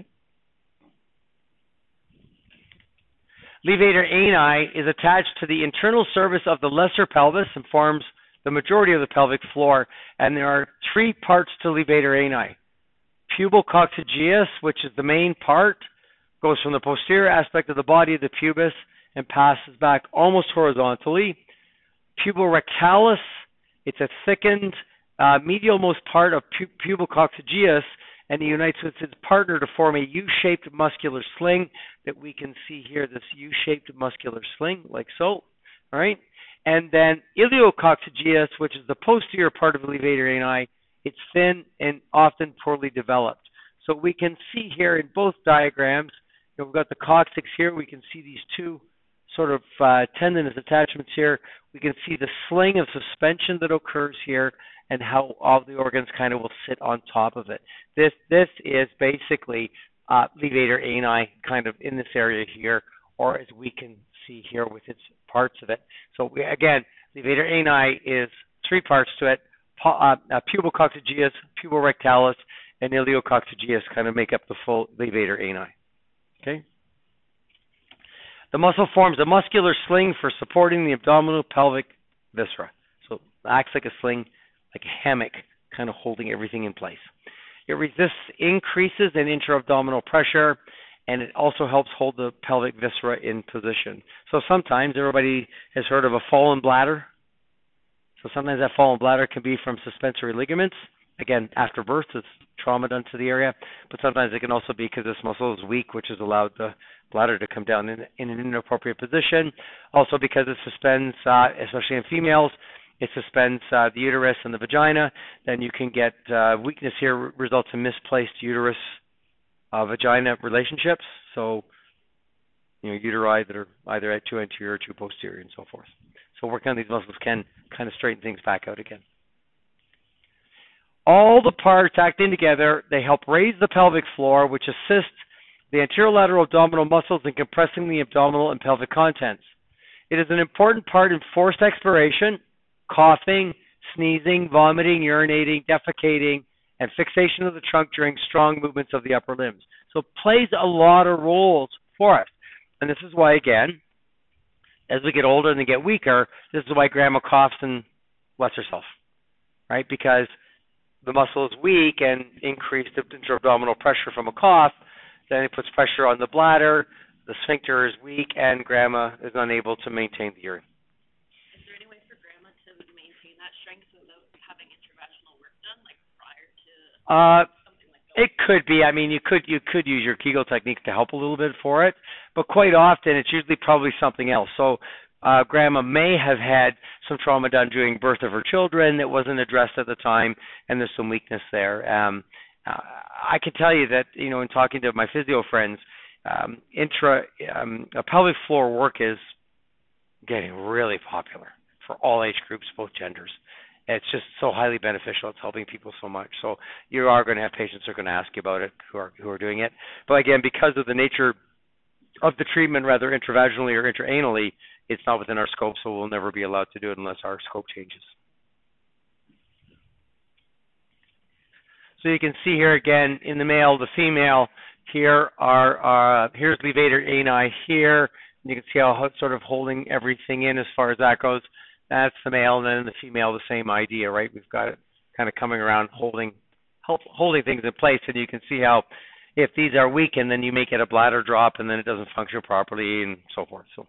Levator ani is attached to the internal surface of the lesser pelvis and forms the majority of the pelvic floor, and there are three parts to levator ani. Pubal coccygeus, which is the main part, goes from the posterior aspect of the body of the pubis and passes back almost horizontally. Pubal rectalis, it's a thickened uh, medialmost part of pu pubal coccygeus, and it unites with its partner to form a U-shaped muscular sling that we can see here, this U-shaped muscular sling, like so, all right? And then ileococcygeus, which is the posterior part of the levator ani, it's thin and often poorly developed. So we can see here in both diagrams, you know, we've got the coccyx here, we can see these two sort of uh, tendinous attachments here. We can see the sling of suspension that occurs here, and how all the organs kind of will sit on top of it. This this is basically uh, levator ani kind of in this area here, or as we can see here with its parts of it. So we, again, levator ani is three parts to it. Uh, uh, pubal coccygeus, pubal rectalis, and ileococcygeus kind of make up the full levator ani. Okay. The muscle forms a muscular sling for supporting the abdominal pelvic viscera. So it acts like a sling, like a hammock, kind of holding everything in place. It resists increases in intra-abdominal pressure, and it also helps hold the pelvic viscera in position. So sometimes everybody has heard of a fallen bladder. So sometimes that fallen bladder can be from suspensory ligaments. Again, after birth, it's trauma done to the area, but sometimes it can also be because this muscle is weak, which has allowed the bladder to come down in, in an inappropriate position. Also because it suspends, uh, especially in females, it suspends uh, the uterus and the vagina. Then you can get uh, weakness here results in misplaced uterus uh, vagina relationships. So, you know, uteri that are either at too anterior or too posterior and so forth. So working on these muscles can kind of straighten things back out again. All the parts acting together, they help raise the pelvic floor, which assists the anterolateral abdominal muscles in compressing the abdominal and pelvic contents. It is an important part in forced expiration, coughing, sneezing, vomiting, urinating, defecating, and fixation of the trunk during strong movements of the upper limbs. So it plays a lot of roles for us. And this is why, again, as we get older and they get weaker, this is why grandma coughs and wets herself, right? Because the muscle is weak and increased intra-abdominal pressure from a cough, then it puts pressure on the bladder, the sphincter is weak, and grandma is unable to maintain the urine. Is there any way for grandma to maintain that strength without having intravaginal work done, like prior to uh, something like that? It could be. I mean, you could you could use your Kegel technique to help a little bit for it, but quite often it's usually probably something else. So uh, grandma may have had some trauma done during birth of her children that wasn't addressed at the time, and there's some weakness there. Um, uh, I can tell you that, you know, in talking to my physio friends, um, intra um, uh, pelvic floor work is getting really popular for all age groups, both genders. It's just so highly beneficial. It's helping people so much. So you are going to have patients who are going to ask you about it who are who are doing it. But again, because of the nature of the treatment, rather intravaginally or intraanally, it's not within our scope, so we'll never be allowed to do it unless our scope changes. So you can see here again in the male, the female. Here are uh, here's levator ani here. And you can see how it's sort of holding everything in as far as that goes. That's the male, and then the female, the same idea, right? We've got it kind of coming around, holding, help, holding things in place, and you can see how if these are weakened, then you make it a bladder drop, and then it doesn't function properly, and so forth. So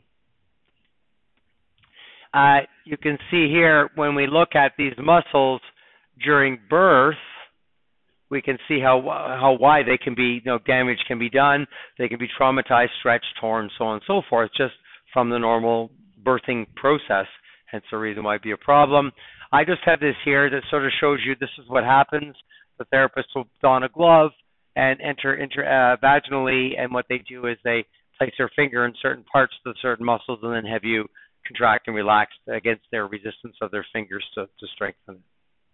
uh, you can see here when we look at these muscles during birth, we can see how how wide they can be, you know, damage can be done. They can be traumatized, stretched, torn, so on and so forth, just from the normal birthing process. Hence the reason why it'd be a problem. I just have this here that sort of shows you this is what happens. The therapist will don a glove and enter inter, uh, vaginally, and what they do is they place their finger in certain parts of certain muscles and then have you contract and relax against their resistance of their fingers to, to strengthen it.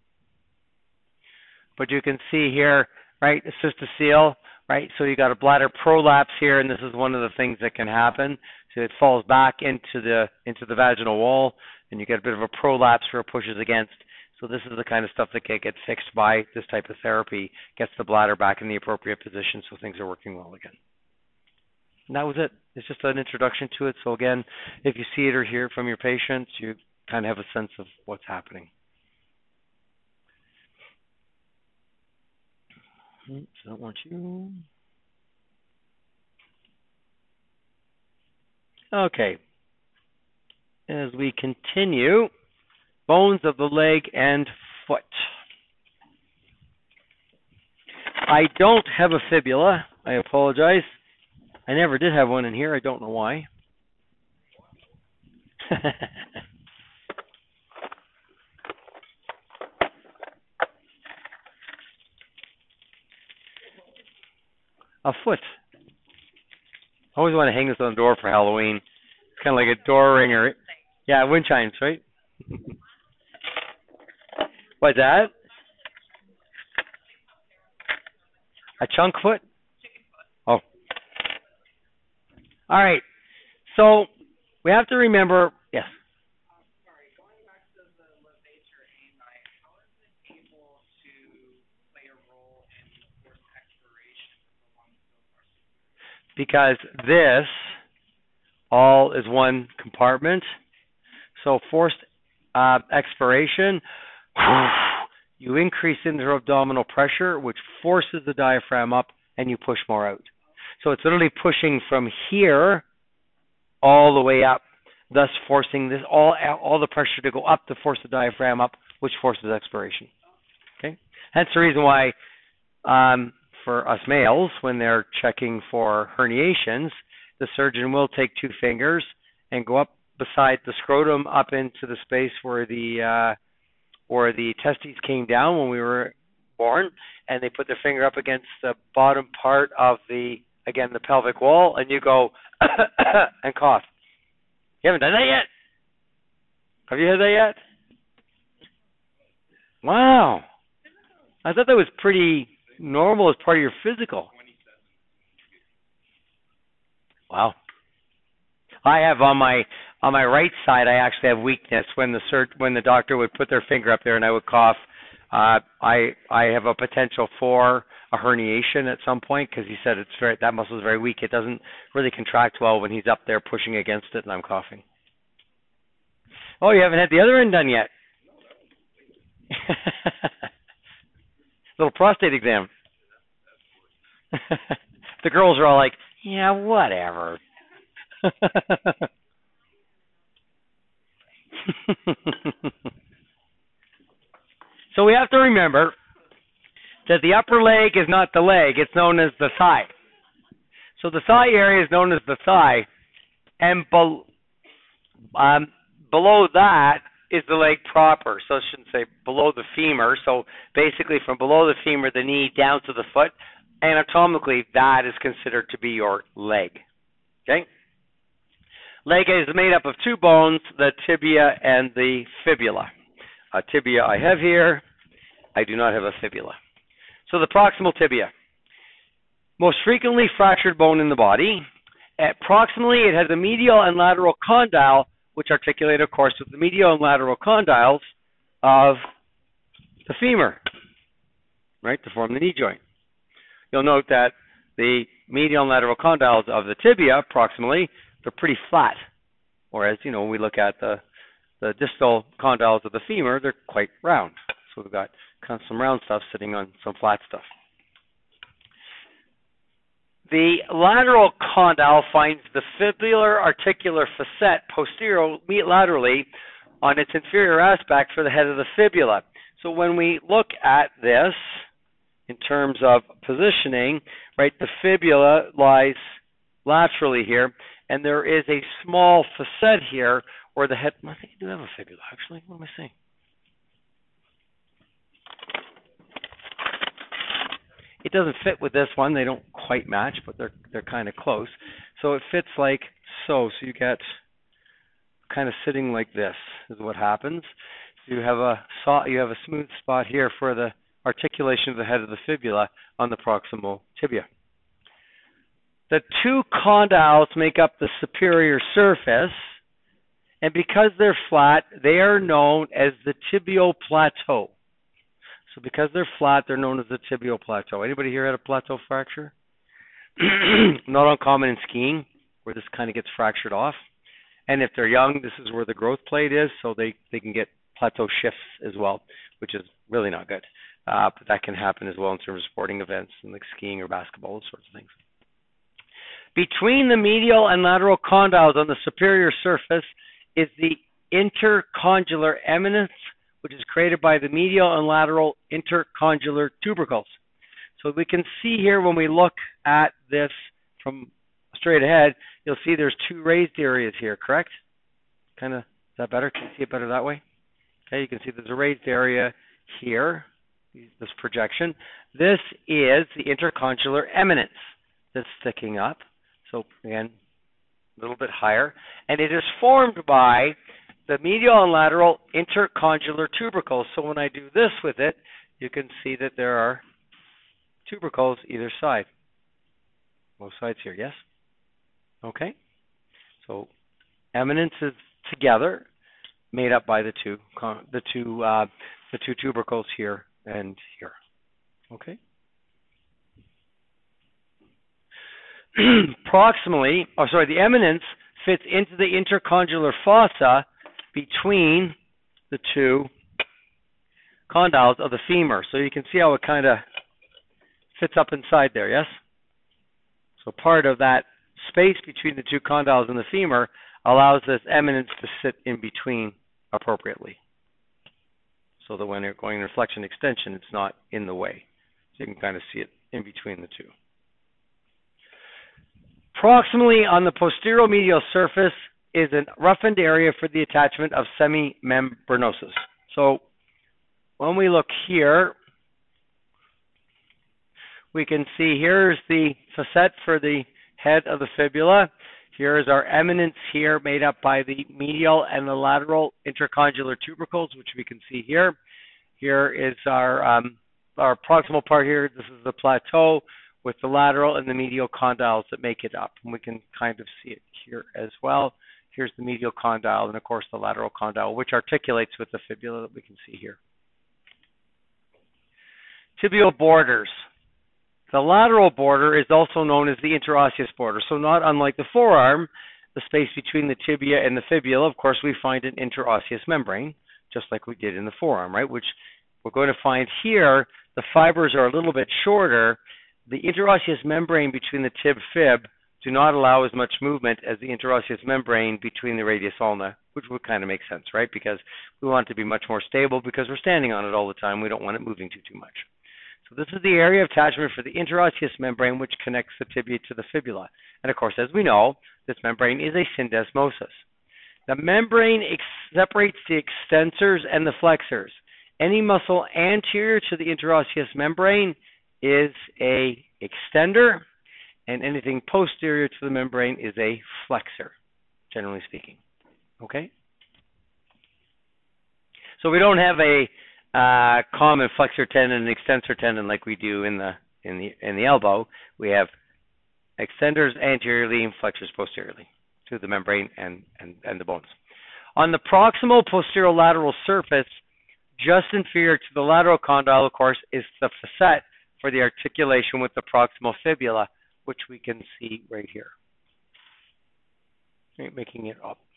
But you can see here, right, cystocele, right? So you got a bladder prolapse here, and this is one of the things that can happen. So it falls back into the into the vaginal wall, and you get a bit of a prolapse where it pushes against. So this is the kind of stuff that can get fixed by this type of therapy, gets the bladder back in the appropriate position so things are working well again. And that was it. It's just an introduction to it. So again, if you see it or hear it from your patients, you kind of have a sense of what's happening. Oops, I don't want you. Okay. As we continue, bones of the leg and foot. I don't have a fibula. I apologize. I never did have one in here. I don't know why. A foot. I always want to hang this on the door for Halloween. It's kind of like a door ringer. Yeah, wind chimes, right? What's that? A chunk foot? Oh. All right. So we have to remember, yes. Because this all is one compartment. So forced uh, expiration, you increase intra-abdominal pressure, which forces the diaphragm up, and you push more out. So it's literally pushing from here all the way up, thus forcing this all all the pressure to go up to force the diaphragm up, which forces expiration. Okay, that's the reason why. Um, For us males, when they're checking for herniations, the surgeon will take two fingers and go up beside the scrotum up into the space where the uh, where the testes came down when we were born, and they put their finger up against the bottom part of the, again, the pelvic wall, and you go and cough. You haven't done that yet? Have you had that yet? Wow. I thought that was pretty normal as part of your physical. Wow. I have on my on my right side. I actually have weakness when the sur- when the doctor would put their finger up there and I would cough. Uh, I I have a potential for a herniation at some point because he said it's very that muscle is very weak. It doesn't really contract well when he's up there pushing against it and I'm coughing. Oh, you haven't had the other end done yet. Little prostate exam. The girls are all like, yeah, whatever. So we have to remember that the upper leg is not the leg. It's known as the thigh. So the thigh area is known as the thigh. And be- um, below that is the leg proper. So I shouldn't say below the femur. So basically from below the femur, the knee, down to the foot, anatomically, that is considered to be your leg. Okay? Leg is made up of two bones, the tibia and the fibula. A tibia I have here. I do not have a fibula. So the proximal tibia. Most frequently fractured bone in the body. At proximally, it has a medial and lateral condyle, which articulate, of course, with the medial and lateral condyles of the femur. right, to form the knee joint. You'll note that the medial and lateral condyles of the tibia, proximally, they're pretty flat. Whereas, you know, when we look at the, the distal condyles of the femur, they're quite round. So we've got kind of some round stuff sitting on some flat stuff. The lateral condyle finds the fibular articular facet posterior laterally on its inferior aspect for the head of the fibula. So when we look at this in terms of positioning, right, the fibula lies laterally here, and there is a small facet here where the head, I think you do have a fibula actually, what am I saying? It doesn't fit with this one. They don't quite match, but they're they're kind of close. So it fits like so. So you get kind of sitting like this is what happens. You have a you have a smooth spot here for the articulation of the head of the fibula on the proximal tibia. The two condyles make up the superior surface, and because they're flat, they are known as the tibial plateau. So because they're flat, they're known as the tibial plateau. Anybody here had a plateau fracture? Not uncommon in skiing, where this kind of gets fractured off. And if they're young, this is where the growth plate is, so they, they can get plateau shifts as well, which is really not good. Uh, but that can happen as well in terms of sporting events, and like skiing or basketball, those sorts of things. Between the medial and lateral condyles on the superior surface is the intercondylar eminence, which is created by the medial and lateral intercondylar tubercles. So we can see here when we look at this from straight ahead, you'll see there's two raised areas here, correct? Kind of, is that better? Can you see it better that way? Okay, you can see there's a raised area here, this projection. This is the intercondylar eminence that's sticking up. So again, a little bit higher. And it is formed by the medial and lateral intercondylar tubercles. So when I do this with it, you can see that there are tubercles either side. Both sides here, yes? Okay. So eminence is together, made up by the two the two uh, the two tubercles here and here. Okay. Proximally, oh sorry, the eminence fits into the intercondylar fossa between the two condyles of the femur. So you can see how it kind of fits up inside there, yes? So part of that space between the two condyles and the femur allows this eminence to sit in between appropriately, so that when you're going in flexion extension, it's not in the way. So you can kind of see it in between the two. Proximally on the posterior medial surface is a roughened area for the attachment of semimembranosus. So when we look here, we can see here's the facet for the head of the fibula. Here is our eminence here, made up by the medial and the lateral intercondylar tubercles, which we can see here. Here is our um, our proximal part here. This is the plateau with the lateral and the medial condyles that make it up. And we can kind of see it here as well. Here's the medial condyle and, of course, the lateral condyle, which articulates with the fibula that we can see here. Tibial borders. The lateral border is also known as the interosseous border. So not unlike the forearm, the space between the tibia and the fibula, of course, we find an interosseous membrane, just like we did in the forearm, right? Which we're going to find here, the fibers are a little bit shorter. The interosseous membrane between the tib-fib do not allow as much movement as the interosseous membrane between the radius ulna, which would kind of make sense, right? Because we want it to be much more stable because we're standing on it all the time. We don't want it moving too, too much. So this is the area of attachment for the interosseous membrane, which connects the tibia to the fibula. And of course, as we know, this membrane is a syndesmosis. The membrane ex separates the extensors and the flexors. Any muscle anterior to the interosseous membrane is a extender, and anything posterior to the membrane is a flexor, generally speaking. Okay? So we don't have a uh, common flexor tendon and extensor tendon like we do in the in the in the elbow. We have extenders anteriorly and flexors posteriorly to the membrane and, and, and the bones. On the proximal posterolateral surface, Just inferior to the lateral condyle, of course, is the facet for the articulation with the proximal fibula, which we can see right here. Right, making it up.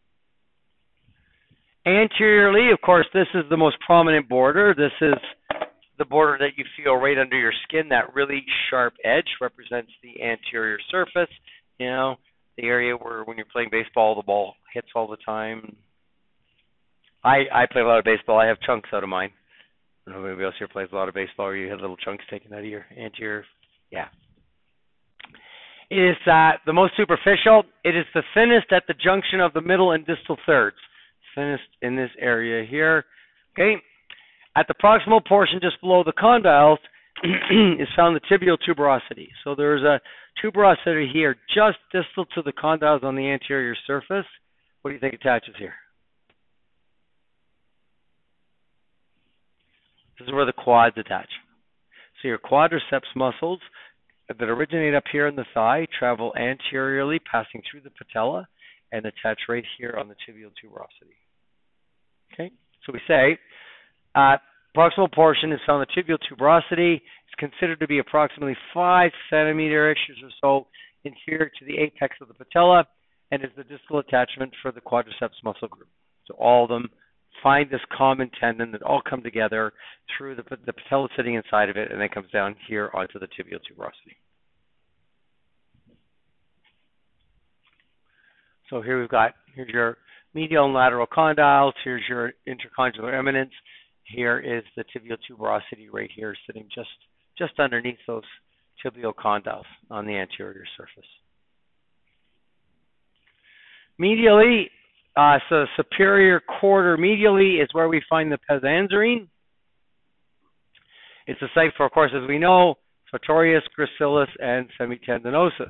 Anteriorly, of course, this is the most prominent border. This is the border that you feel right under your skin. That really sharp edge represents the anterior surface. You know, the area where when you're playing baseball, the ball hits all the time. I, I play a lot of baseball. I have chunks out of mine. I don't know if anybody else here plays a lot of baseball, or you have little chunks taken out of your anterior. Yeah. It is uh, the most superficial. It is the thinnest at the junction of the middle and distal thirds. Thinnest in this area here. Okay. At the proximal portion just below the condyles is found the tibial tuberosity. So there's a tuberosity here just distal to the condyles on the anterior surface. What do you think attaches here? This is where the quads attach. So your quadriceps muscles that originate up here in the thigh travel anteriorly, passing through the patella, and attach right here on the tibial tuberosity. Okay, so we say uh, proximal portion is found in the tibial tuberosity. It's considered to be approximately five centimeter inches or so inferior to the apex of the patella, and is the distal attachment for the quadriceps muscle group. So all of them find this common tendon that all come together through the, the patella sitting inside of it, and then comes down here onto the tibial tuberosity. So here we've got, here's your medial and lateral condyles, here's your intercondylar eminence, here is the tibial tuberosity right here sitting just, just underneath those tibial condyles on the anterior surface. Medially, Uh, so superior quarter medially is where we find the pes anzarine. It's a site for, of course, as we know, sartorius, gracilis, and semitendinosus.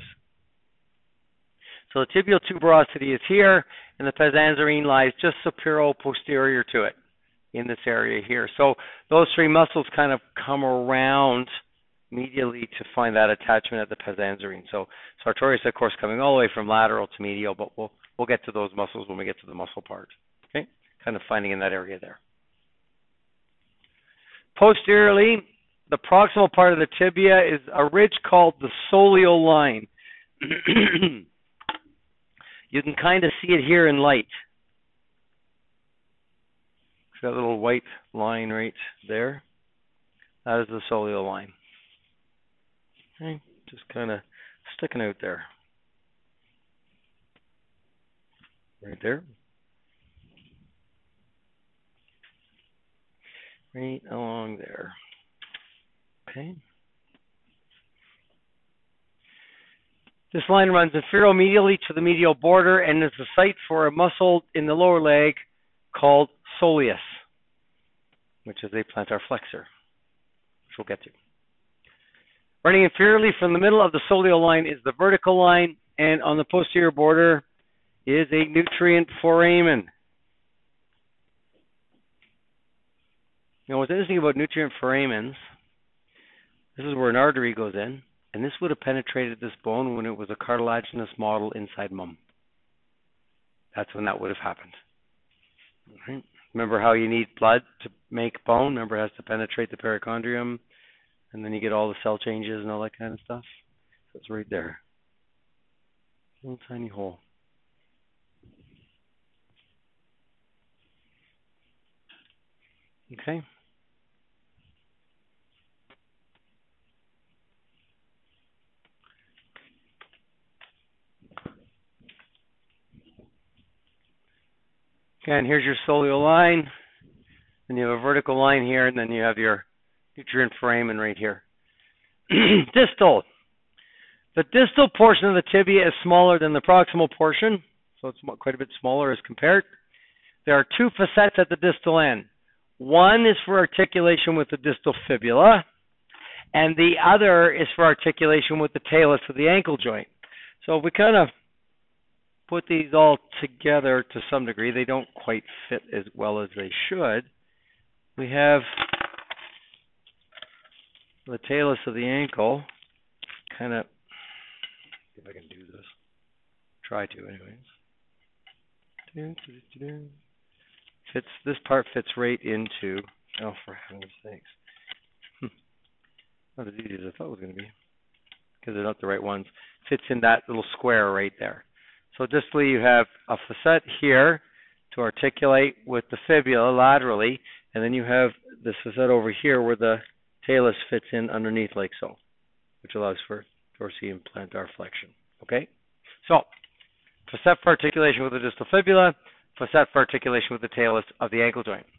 So the tibial tuberosity is here, and the pes anzarine lies just superior posterior to it in this area here. So those three muscles kind of come around medially to find that attachment at the pes anzarine. So sartorius, of course, coming all the way from lateral to medial, but we'll We'll get to those muscles when we get to the muscle part. Okay, kind of finding in that area there. Posteriorly, the proximal part of the tibia is a ridge called the soleal line. You can kind of see it here in light. That little white line right there. That is the soleal line. Okay, just kind of sticking out there. Right there. Right along there. Okay. This line runs inferomedially to the medial border and is the site for a muscle in the lower leg called soleus, which is a plantar flexor, which we'll get to. Running inferiorly from the middle of the soleal line is the vertical line, and on the posterior border is a nutrient foramen. Now, what's interesting about nutrient foramens, this is where an artery goes in, and this would have penetrated this bone when it was a cartilaginous model inside mum. That's when that would have happened. Right. Remember how you need blood to make bone? Remember it has to penetrate the perichondrium, and then you get all the cell changes and all that kind of stuff? So it's right there. Little tiny hole. Okay. Again, here's your soleal line, and you have a vertical line here, and then you have your nutrient foramen right here. Distal. The distal portion of the tibia is smaller than the proximal portion, so it's quite a bit smaller as compared. There are two facets at the distal end. One is for articulation with the distal fibula, and the other is for articulation with the talus of the ankle joint. So if we kind of put these all together to some degree, they don't quite fit as well as they should. We have the talus of the ankle, kind of, see if I can do this. Try to anyways. fits, this part fits right into, oh, for heaven's sakes. Hmm. Not as easy as I thought it was going to be, because they're not the right ones. Fits in that little square right there. So distally, you have a facet here to articulate with the fibula laterally, and then you have this facet over here where the talus fits in underneath like so, which allows for dorsi and plantar flexion. Okay? So, facet for articulation with the distal fibula, facet for articulation with the talus of the ankle joint.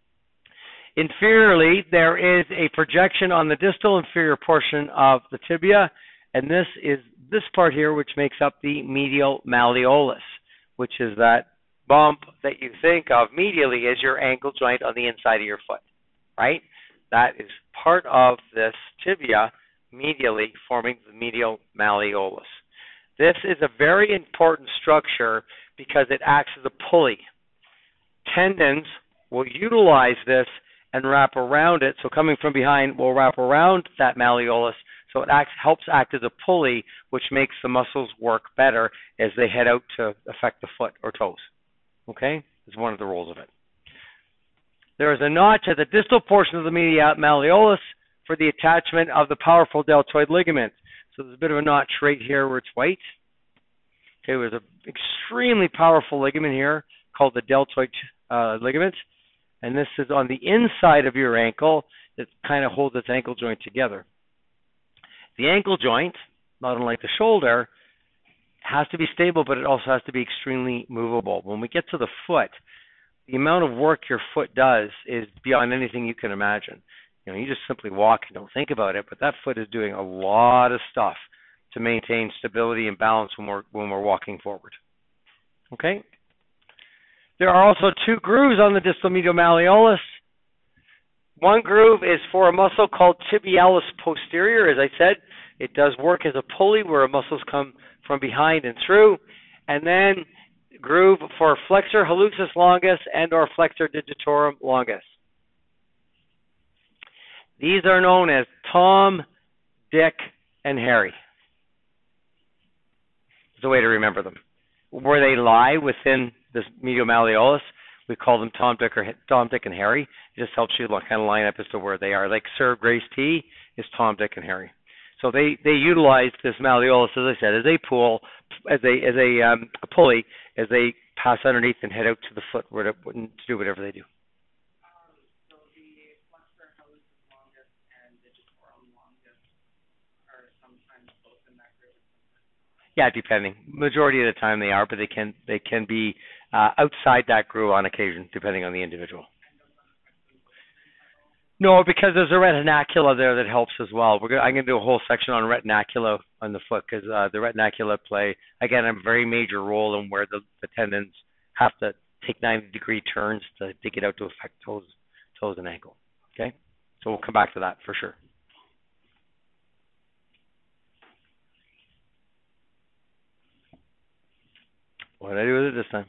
Inferiorly, there is a projection on the distal inferior portion of the tibia, and this is this part here, which makes up the medial malleolus, which is that bump that you think of medially as your ankle joint on the inside of your foot, right? That is part of this tibia medially forming the medial malleolus. This is a very important structure because it acts as a pulley. Tendons will utilize this and wrap around it. So coming from behind will wrap around that malleolus. So it acts, helps act as a pulley, which makes the muscles work better as they head out to affect the foot or toes. Okay? It's one of the roles of it. There is a notch at the distal portion of the medial malleolus for the attachment of the powerful deltoid ligament. So there's a bit of a notch right here where it's white. Okay, there's an extremely powerful ligament here called the deltoid uh, ligament. And this is on the inside of your ankle that kind of holds its ankle joint together. The ankle joint, not unlike the shoulder, has to be stable, but it also has to be extremely movable. When we get to the foot, the amount of work your foot does is beyond anything you can imagine. You know, you just simply walk and don't think about it, but that foot is doing a lot of stuff to maintain stability and balance when we're when we're walking forward. Okay? There are also two grooves on the distal medial malleolus. One groove is for a muscle called tibialis posterior. As I said, it does work as a pulley where muscles come from behind and through. And then groove for flexor hallucis longus and or flexor digitorum longus. These are known as Tom, Dick, and Harry. It's a way to remember them. Where they lie within this medial malleolus, we call them Tom, Dick, or Tom, Dick, and Harry. It just helps you kind of line up as to where they are. Like Sir Grace T is Tom, Dick, and Harry. So they, they utilize this malleolus, as I said, as a pull, as a as a, um, a pulley, as they pass underneath and head out to the foot where to, to do whatever they do. Um, so the flexor hallucis longus and digitorum longus are sometimes both in that group. Yeah, depending. Majority of the time they are, but they can they can be uh, outside that groove on occasion, depending on the individual. No, because there's a retinacula there that helps as well. We're gonna, I'm going to do a whole section on retinacula on the foot because uh, the retinacula play, again, a very major role in where the, the tendons have to take ninety degree turns to, to get out to affect toes, toes and ankle. Okay? So we'll come back to that for sure. What did I do with it this time?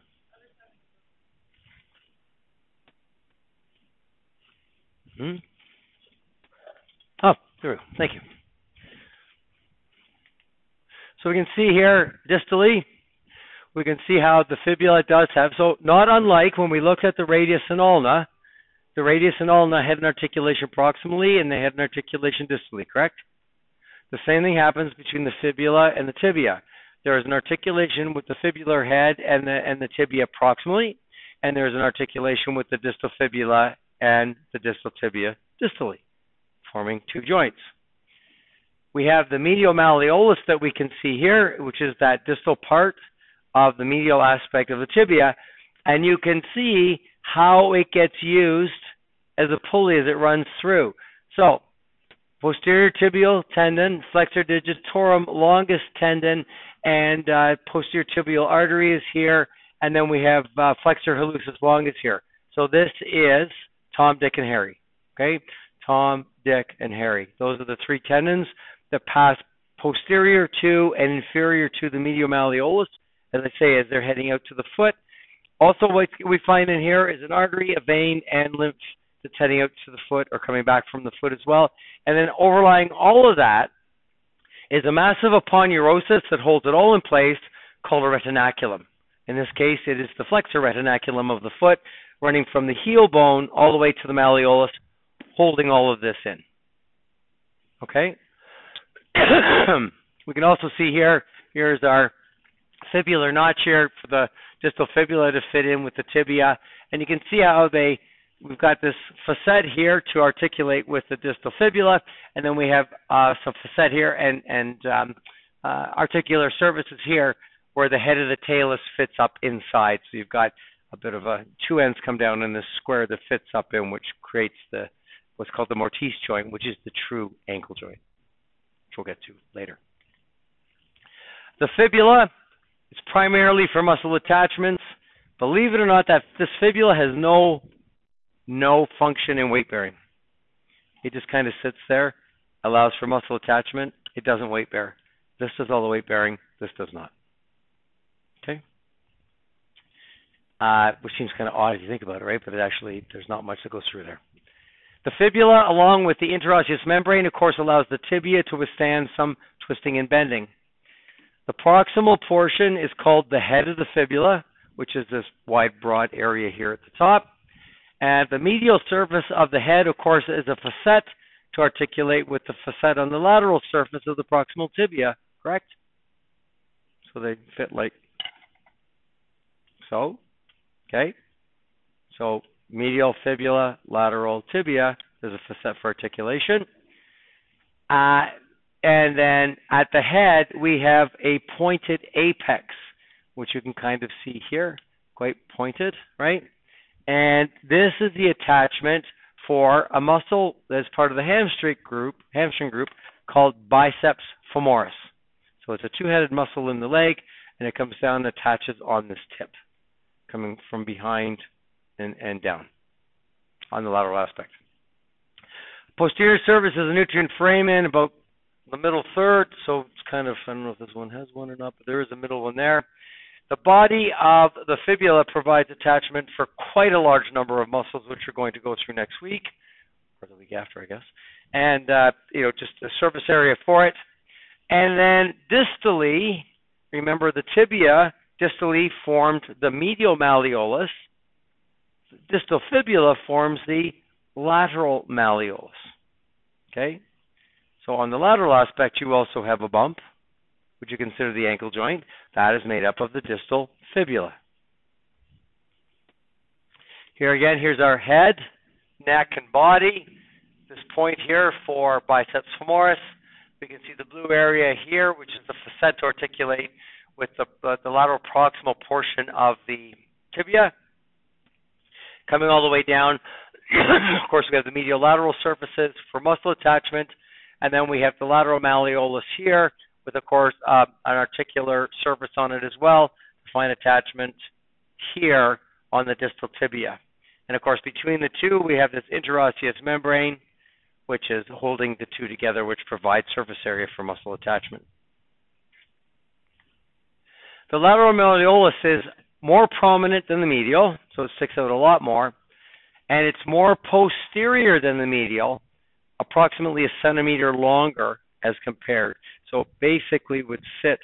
Hmm? Oh, through. Thank you. So we can see here distally, we can see how the fibula does have, so not unlike when we looked at the radius and ulna, the radius and ulna had an articulation proximally and they had an articulation distally, correct? The same thing happens between the fibula and the tibia. There is an articulation with the fibular head and the and the tibia proximally, and there is an articulation with the distal fibula and the distal tibia distally, forming two joints. We have the medial malleolus that we can see here, which is that distal part of the medial aspect of the tibia, and you can see how it gets used as a pulley as it runs through. So, posterior tibial tendon, flexor digitorum longus tendon, and uh, posterior tibial artery is here, and then we have uh, flexor hallucis longus here. So this is Tom, Dick, and Harry. Okay, Tom, Dick, and Harry. Those are the three tendons that pass posterior to and inferior to the medial malleolus, as I say, as they're heading out to the foot. Also, what we find in here is an artery, a vein, and lymph that's heading out to the foot or coming back from the foot as well. And then overlying all of that is a massive aponeurosis that holds it all in place called a retinaculum. In this case, it is the flexor retinaculum of the foot, running from the heel bone all the way to the malleolus, holding all of this in. Okay? We can also see here, here's our fibular notch here for the distal fibula to fit in with the tibia. And you can see how they, we've got this facet here to articulate with the distal fibula, and then we have uh, some facet here and, and um, uh, articular surfaces here where the head of the talus fits up inside. So you've got a bit of a, two ends come down in this square that fits up in, which creates the, what's called the mortise joint, which is the true ankle joint, which we'll get to later. The fibula is primarily for muscle attachments. Believe it or not, that this fibula has no, no function in weight bearing. It just kind of sits there, allows for muscle attachment. It doesn't weight bear. This does all the weight bearing. This does not. Okay? Uh, which seems kind of odd if you think about it, right? But it actually, there's not much that goes through there. The fibula, along with the interosseous membrane, of course, allows the tibia to withstand some twisting and bending. The proximal portion is called the head of the fibula, which is this wide, broad area here at the top. And the medial surface of the head, of course, is a facet to articulate with the facet on the lateral surface of the proximal tibia, correct? So they fit like so, okay? So medial fibula, lateral tibia, there's a facet for articulation. Uh, and then at the head, we have a pointed apex, which you can kind of see here, quite pointed, right? And this is the attachment for a muscle that's part of the hamstring group, hamstring group called biceps femoris. So it's a two-headed muscle in the leg, and it comes down and attaches on this tip, coming from behind and, and down on the lateral aspect. Posterior surface is a nutrient foramen about the middle third, so it's kind of, I don't know if this one has one or not, but there is a middle one there. The body of the fibula provides attachment for quite a large number of muscles, which we're going to go through next week, or the week after, I guess. And, uh, you know, just the surface area for it. And then distally, remember the tibia distally formed the medial malleolus. The distal fibula forms the lateral malleolus. Okay? So on the lateral aspect, you also have a bump, which you consider the ankle joint. That is made up of the distal fibula. Here again, here's our head, neck, and body. This point here for biceps femoris. We can see the blue area here, which is the facet to articulate with the, uh, the lateral proximal portion of the tibia. Coming all the way down, of course, we have the medial lateral surfaces for muscle attachment, and then we have the lateral malleolus here, with, of course, uh, an articular surface on it as well, to find attachment here on the distal tibia. And, of course, between the two, we have this interosseous membrane, which is holding the two together, which provides surface area for muscle attachment. The lateral malleolus is more prominent than the medial, so it sticks out a lot more, and it's more posterior than the medial, approximately a centimeter longer as compared. So it basically would sit,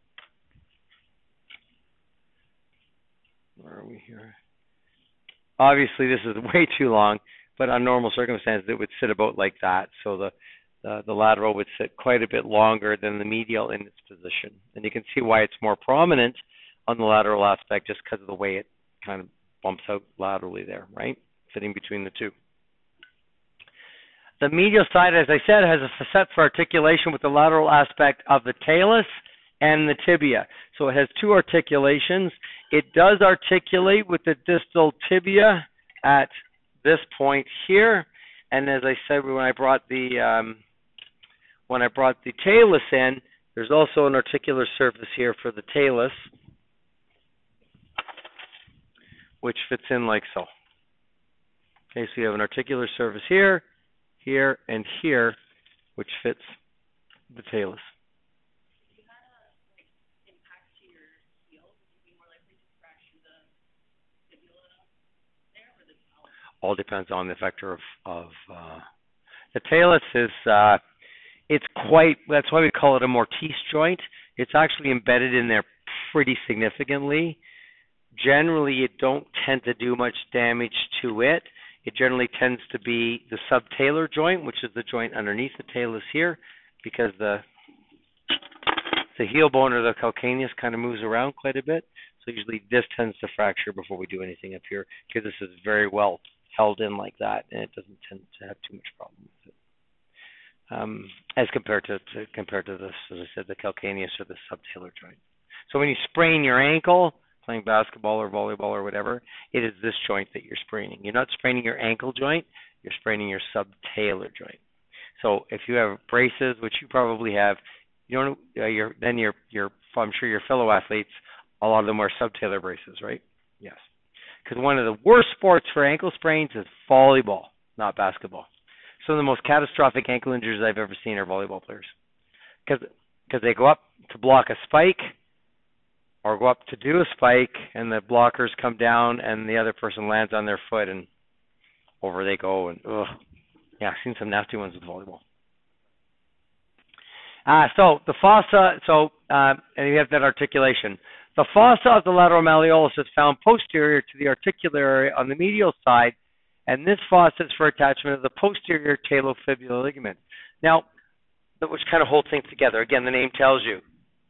where are we here? Obviously this is way too long, but on normal circumstances it would sit about like that. So the, the, the lateral would sit quite a bit longer than the medial in its position. And you can see why it's more prominent on the lateral aspect just because of the way it kind of bumps out laterally there, right? Sitting between the two. The medial side, as I said, has a facet for articulation with the lateral aspect of the talus and the tibia. So it has two articulations. It does articulate with the distal tibia at this point here. And as I said, when I brought the um, when I brought the talus in, there's also an articular surface here for the talus, which fits in like so. Okay, so you have an articular surface here, here, and here, which fits the talus. If you had a like impact to your heel, would you be more likely to fracture the fibula there, or the talus? All depends on the vector of, of uh, the talus is, uh, it's quite, that's why we call it a mortise joint. It's actually embedded in there pretty significantly. generally you don't tend to do much damage to it. It generally tends to be the subtalar joint, which is the joint underneath the talus here, because the the heel bone or the calcaneus kind of moves around quite a bit. So usually this tends to fracture before we do anything up here, because this is very well held in like that, and it doesn't tend to have too much problem with it. Um, as compared to, to compared to this, as I said, the calcaneus or the subtalar joint. So when you sprain your ankle, playing basketball or volleyball or whatever, it is this joint that you're spraining. You're not spraining your ankle joint, you're spraining your subtalar joint. So if you have braces, which you probably have, you don't. Uh, you're, then you're, you're. I'm sure your fellow athletes, a lot of them wear subtalar braces, right? Yes. Because one of the worst sports for ankle sprains is volleyball, not basketball. Some of the most catastrophic ankle injuries I've ever seen are volleyball players, because because they go up to block a spike, or go up to do a spike, and the blockers come down, and the other person lands on their foot, and over they go. And ugh, yeah, I've seen some nasty ones with volleyball. Uh, so the fossa, so uh, and you have that articulation. The fossa of the lateral malleolus is found posterior to the articular area on the medial side, and this fossa is for attachment of the posterior talofibular ligament. Now, which kind of holds things together. Again, the name tells you,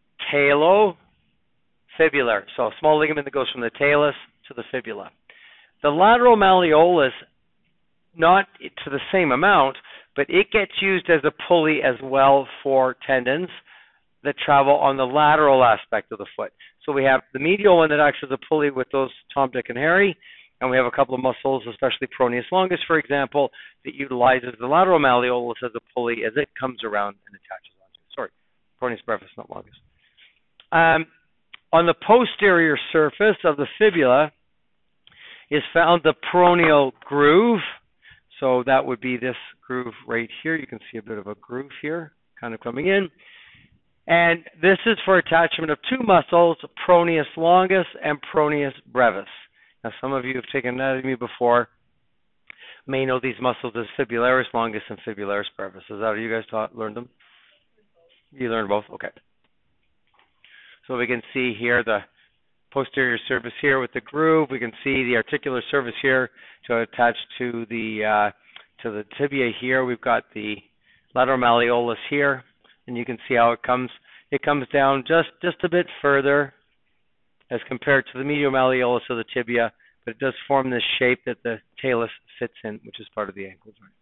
talofibular. So a small ligament that goes from the talus to the fibula. The lateral malleolus, not to the same amount, but it gets used as a pulley as well for tendons that travel on the lateral aspect of the foot. So we have the medial one that acts as a pulley with those Tom, Dick, and Harry, and we have a couple of muscles, especially proneus longus, for example, that utilizes the lateral malleolus as a pulley as it comes around and attaches onto it. Sorry, proneus brevis, not longus. Um, on the posterior surface of the fibula is found the peroneal groove. So that would be this groove right here. You can see a bit of a groove here kind of coming in. And this is for attachment of two muscles, proneus longus and proneus brevis. Now, some of you have taken anatomy before, may know these muscles as fibularis longus and fibularis brevis. Is that how you guys taught, learned them? You learned both? Okay. So we can see here the posterior surface here with the groove. We can see the articular surface here to attach to the uh, to the tibia here. We've got the lateral malleolus here, and you can see how it comes. It comes down just just a bit further as compared to the medial malleolus of the tibia, but it does form this shape that the talus fits in, which is part of the ankle joint.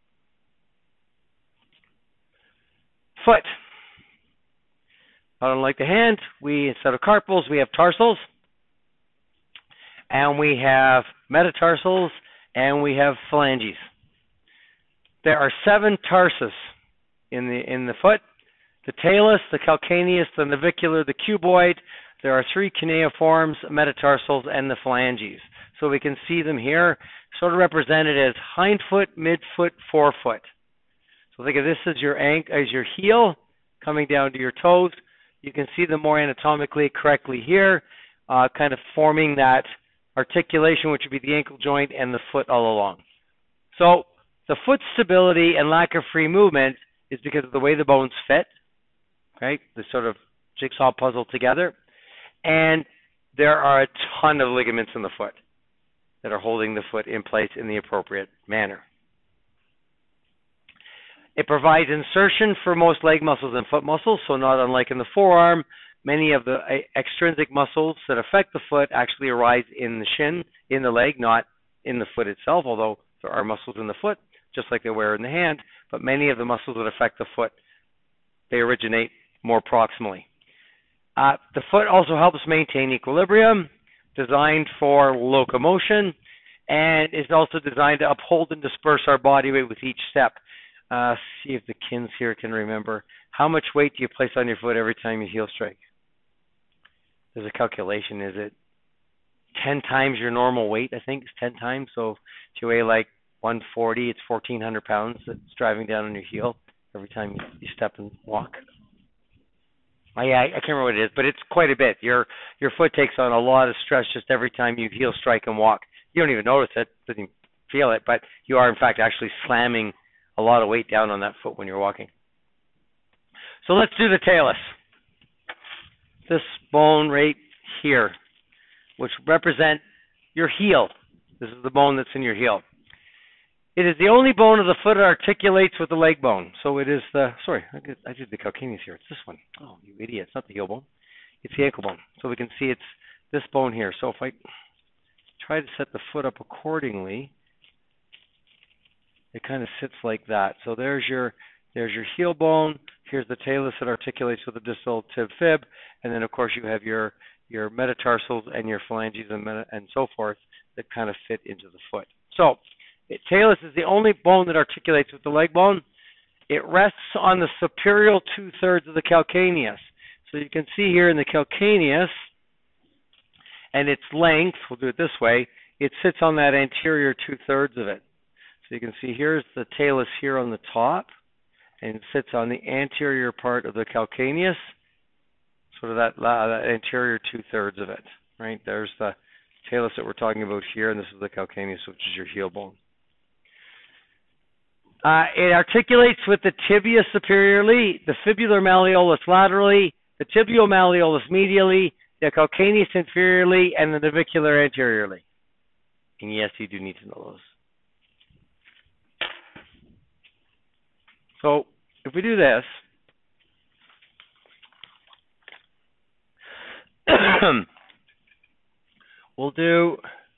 Foot. Unlike the hand, we instead of carpals, we have tarsals. And we have metatarsals, and we have phalanges. There are seven tarsus in the in the foot: the talus, the calcaneus, the navicular, the cuboid. There are three cuneiforms, metatarsals, and the phalanges. So we can see them here, sort of represented as hindfoot, midfoot, forefoot. So think of this as your ankle, as your heel coming down to your toes. You can see them more anatomically correctly here, uh, kind of forming that articulation, which would be the ankle joint and the foot all along. So the foot stability and lack of free movement is because of the way the bones fit, right? The sort of jigsaw puzzle together. And there are a ton of ligaments in the foot that are holding the foot in place in the appropriate manner. It provides insertion for most leg muscles and foot muscles, so not unlike in the forearm, many of the extrinsic muscles that affect the foot actually arise in the shin, in the leg, not in the foot itself, although there are muscles in the foot, just like they were in the hand, but many of the muscles that affect the foot, they originate more proximally. Uh, the foot also helps maintain equilibrium, designed for locomotion, and is also designed to uphold and disperse our body weight with each step. Uh, see if the kins here can remember. How much weight do you place on your foot every time you heel strike? There's a calculation. Is it ten times your normal weight? I think it's ten times. So if you weigh like one forty, it's fourteen hundred pounds that's driving down on your heel every time you step and walk. Oh, yeah, I can't remember what it is, but it's quite a bit. Your your foot takes on a lot of stress just every time you heel strike and walk. You don't even notice it, doesn't even feel it, but you are in fact actually slamming a lot of weight down on that foot when you're walking. So let's do the talus. This bone right here. which represent your heel. This is the bone that's in your heel. It is the only bone of the foot that articulates with the leg bone. So it is the, sorry, I did, I did the calcaneus here. It's this one. Oh, you idiot. It's not the heel bone. It's the ankle bone. So we can see it's this bone here. So if I try to set the foot up accordingly, it kind of sits like that. So there's your there's your heel bone. Here's the talus that articulates with the distal tib fib, and then of course you have your your metatarsals and your phalanges and meta, and so forth that kind of fit into the foot. So it, talus is the only bone that articulates with the leg bone. It rests on the superior two-thirds of the calcaneus. So you can see here in the calcaneus, and its length, we'll do it this way, it sits on that anterior two-thirds of it. So you can see here's the talus here on the top, and it sits on the anterior part of the calcaneus, sort of that, uh, that anterior two-thirds of it, right? There's the talus that we're talking about here, and this is the calcaneus, which is your heel bone. Uh, it articulates with the tibia superiorly, the fibular malleolus laterally, the tibial malleolus medially, the calcaneus inferiorly, and the navicular anteriorly. And yes, you do need to know those. So if we do this, we'll do,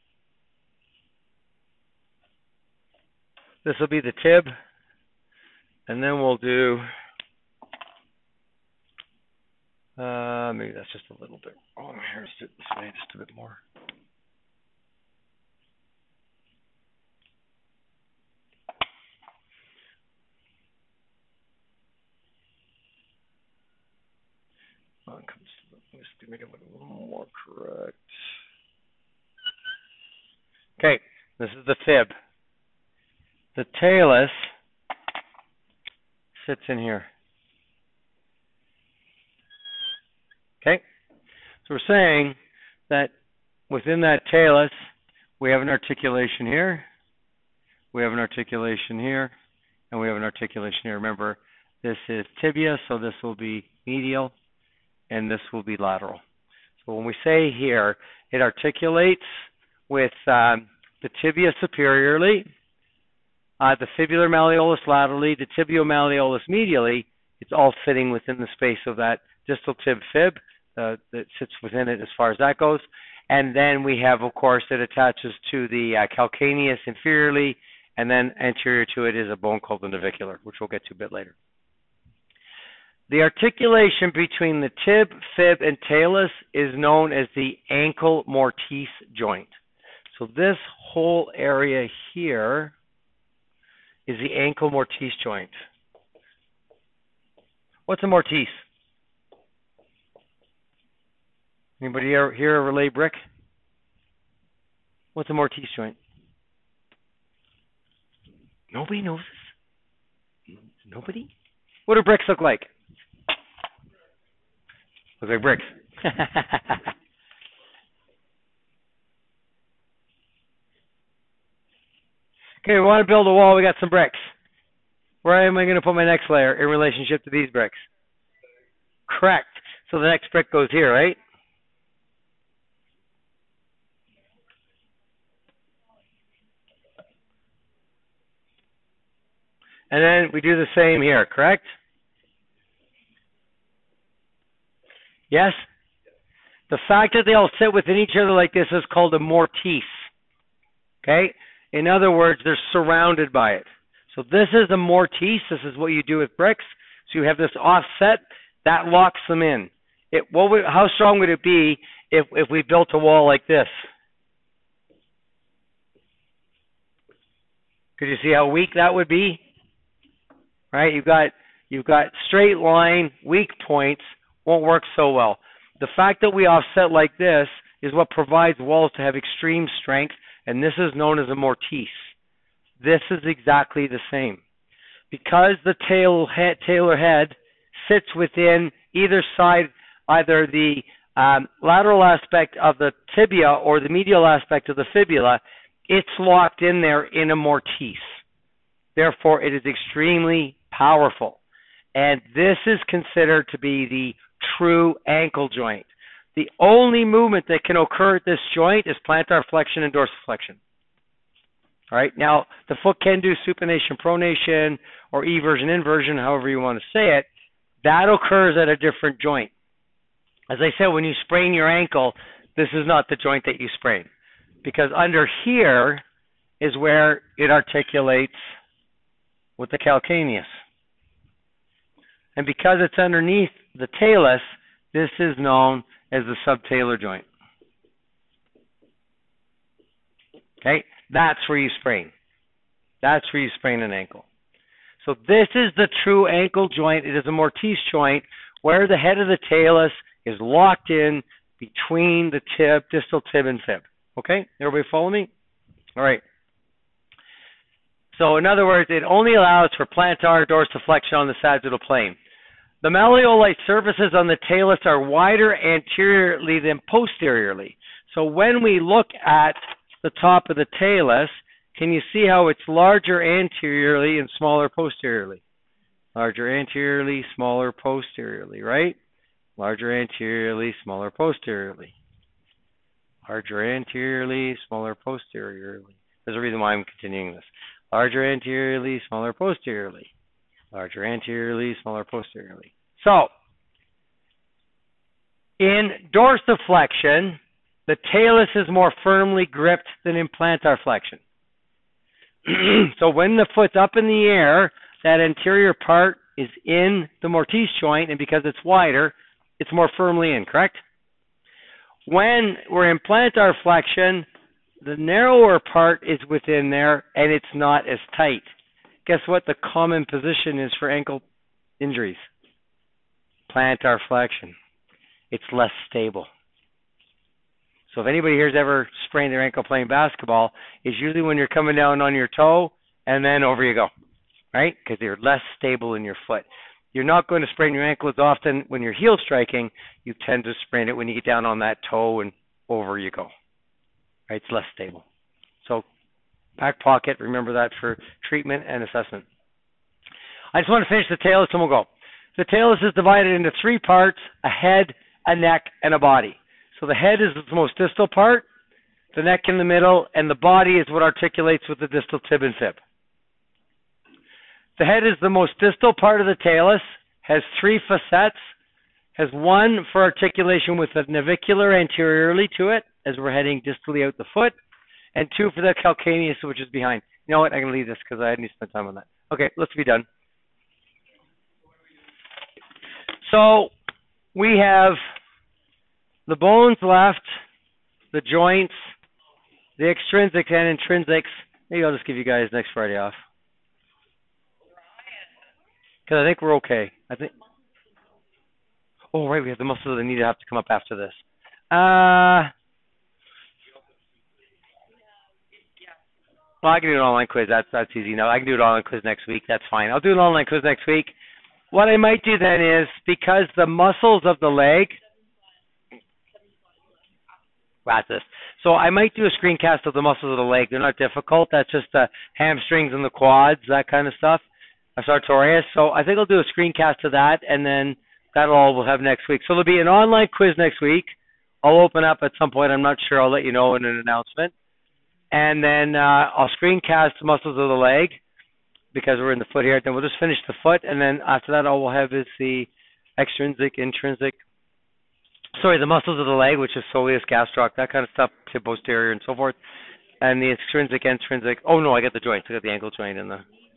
this will be the tib, and then we'll do, uh, maybe that's just a little bit wrong here. Let's do it this way just a bit more. Oh, it comes to the, let's make it a little more correct. Okay, this is the fib. The talus sits in here. Okay, so we're saying that within that talus, we have an articulation here, we have an articulation here, and we have an articulation here. Remember, this is tibia, so this will be medial, and this will be lateral. So when we say here, it articulates with um, the tibia superiorly, uh, the fibular malleolus laterally, the tibial malleolus medially. It's all fitting within the space of that distal tib fib uh, that sits within it as far as that goes. And then we have, of course, it attaches to the uh, calcaneus inferiorly, and then anterior to it is a bone called the navicular, which we'll get to a bit later. The articulation between the tib, fib, and talus is known as the ankle mortise joint. So this whole area here is the ankle mortise joint. What's a mortise? Anybody here, here a relay brick? What's a mortise joint? Nobody knows this? Nobody? What do bricks look like? Look like bricks. Okay, we want to build a wall. We got some bricks. Where am I going to put my next layer in relationship to these bricks? Correct. So the next brick goes here, right? And then we do the same here, correct? Yes? The fact that they all sit within each other like this is called a mortise. Okay? In other words, they're surrounded by it. So this is a mortise. This is what you do with bricks. So you have this offset that locks them in. It, what would, how strong would it be if, if we built a wall like this? Could you see how weak that would be? Right? You've got you've got straight line, weak points, won't work so well. The fact that we offset like this is what provides walls to have extreme strength, and this is known as a mortise. This is exactly the same. Because the tail head, tailor head sits within either side, either the um, lateral aspect of the tibia or the medial aspect of the fibula, it's locked in there in a mortise. Therefore, it is extremely powerful. And this is considered to be the true ankle joint. The only movement that can occur at this joint is plantar flexion and dorsiflexion. All right. Now, the foot can do supination, pronation, or eversion, inversion, however you want to say it. That occurs at a different joint. As I said, when you sprain your ankle, this is not the joint that you sprain, because under here is where it articulates with the calcaneus. And because it's underneath the talus, this is known as the subtalar joint. Okay, that's where you sprain. That's where you sprain an ankle. So this is the true ankle joint. It is a Mortise joint where the head of the talus is locked in between the tib, distal tib and fib. Okay, everybody follow me? All right. So in other words, it only allows for plantar dorsiflexion on the sagittal plane. The malleolate surfaces on the talus are wider anteriorly than posteriorly. So when we look at the top of the talus, can you see how it's larger anteriorly and smaller posteriorly? Larger anteriorly, smaller posteriorly, right? Larger anteriorly, smaller posteriorly. Larger anteriorly, smaller posteriorly. There's a reason why I'm continuing this. Larger anteriorly, smaller posteriorly. Larger anteriorly, smaller posteriorly. So, in dorsiflexion, the talus is more firmly gripped than in plantar flexion. So when the foot's up in the air, that anterior part is in the Mortise joint, and because it's wider, it's more firmly in, correct? When we're in plantar flexion, the narrower part is within there, and it's not as tight. Guess what the common position is for ankle injuries? Plantar flexion. It's less stable. So if anybody here's ever sprained their ankle playing basketball, it's usually when you're coming down on your toe, and then over you go, right? Because you're less stable in your foot. You're not going to sprain your ankle as often when you're heel striking. You tend to sprain it when you get down on that toe, and over you go. Right? It's less stable. So back pocket, remember that for treatment and assessment. I just want to finish the talus and we'll go. The talus is divided into three parts: a head, a neck, and a body. So the head is the most distal part, the neck in the middle, and the body is what articulates with the distal tib and fib. The head is the most distal part of the talus, has three facets, has one for articulation with the navicular anteriorly to it, as we're heading distally out the foot, and two for the calcaneus, which is behind. You know what? I'm going to leave this because I need to spend time on that. Okay, let's be done. So we have the bones left, the joints, the extrinsics and intrinsics. Maybe I'll just give you guys next Friday off, because I think we're okay. I think. Oh, right, we have the muscles that need to have to come up after this. Uh, well, I can do an online quiz. That's that's easy. No, I can do an online quiz next week. That's fine. I'll do an online quiz next week. What I might do then is, because the muscles of the leg, that's this. So I might do a screencast of the muscles of the leg. They're not difficult. That's just the hamstrings and the quads, that kind of stuff, a sartorius. So I think I'll do a screencast of that, and then that'll all we'll have next week. So there'll be an online quiz next week. I'll open up at some point. I'm not sure. I'll let you know in an announcement. And then uh, I'll screencast the muscles of the leg, because we're in the foot here. Then we'll just finish the foot, and then after that, all we'll have is the extrinsic, intrinsic, sorry, the muscles of the leg, which is soleus, gastroc, that kind of stuff, tib posterior, and so forth, and the extrinsic, intrinsic. Oh no, I got the joints. I got the ankle joint and the.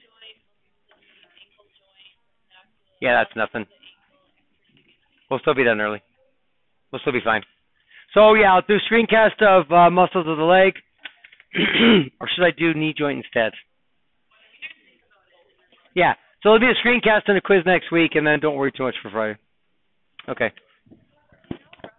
Yeah, that's nothing. We'll still be done early. We'll still be fine. So yeah, I'll do screencast of uh, muscles of the leg, or should I do knee joint instead? Yeah, so it'll be a screencast and a quiz next week, and then don't worry too much for Friday. Okay.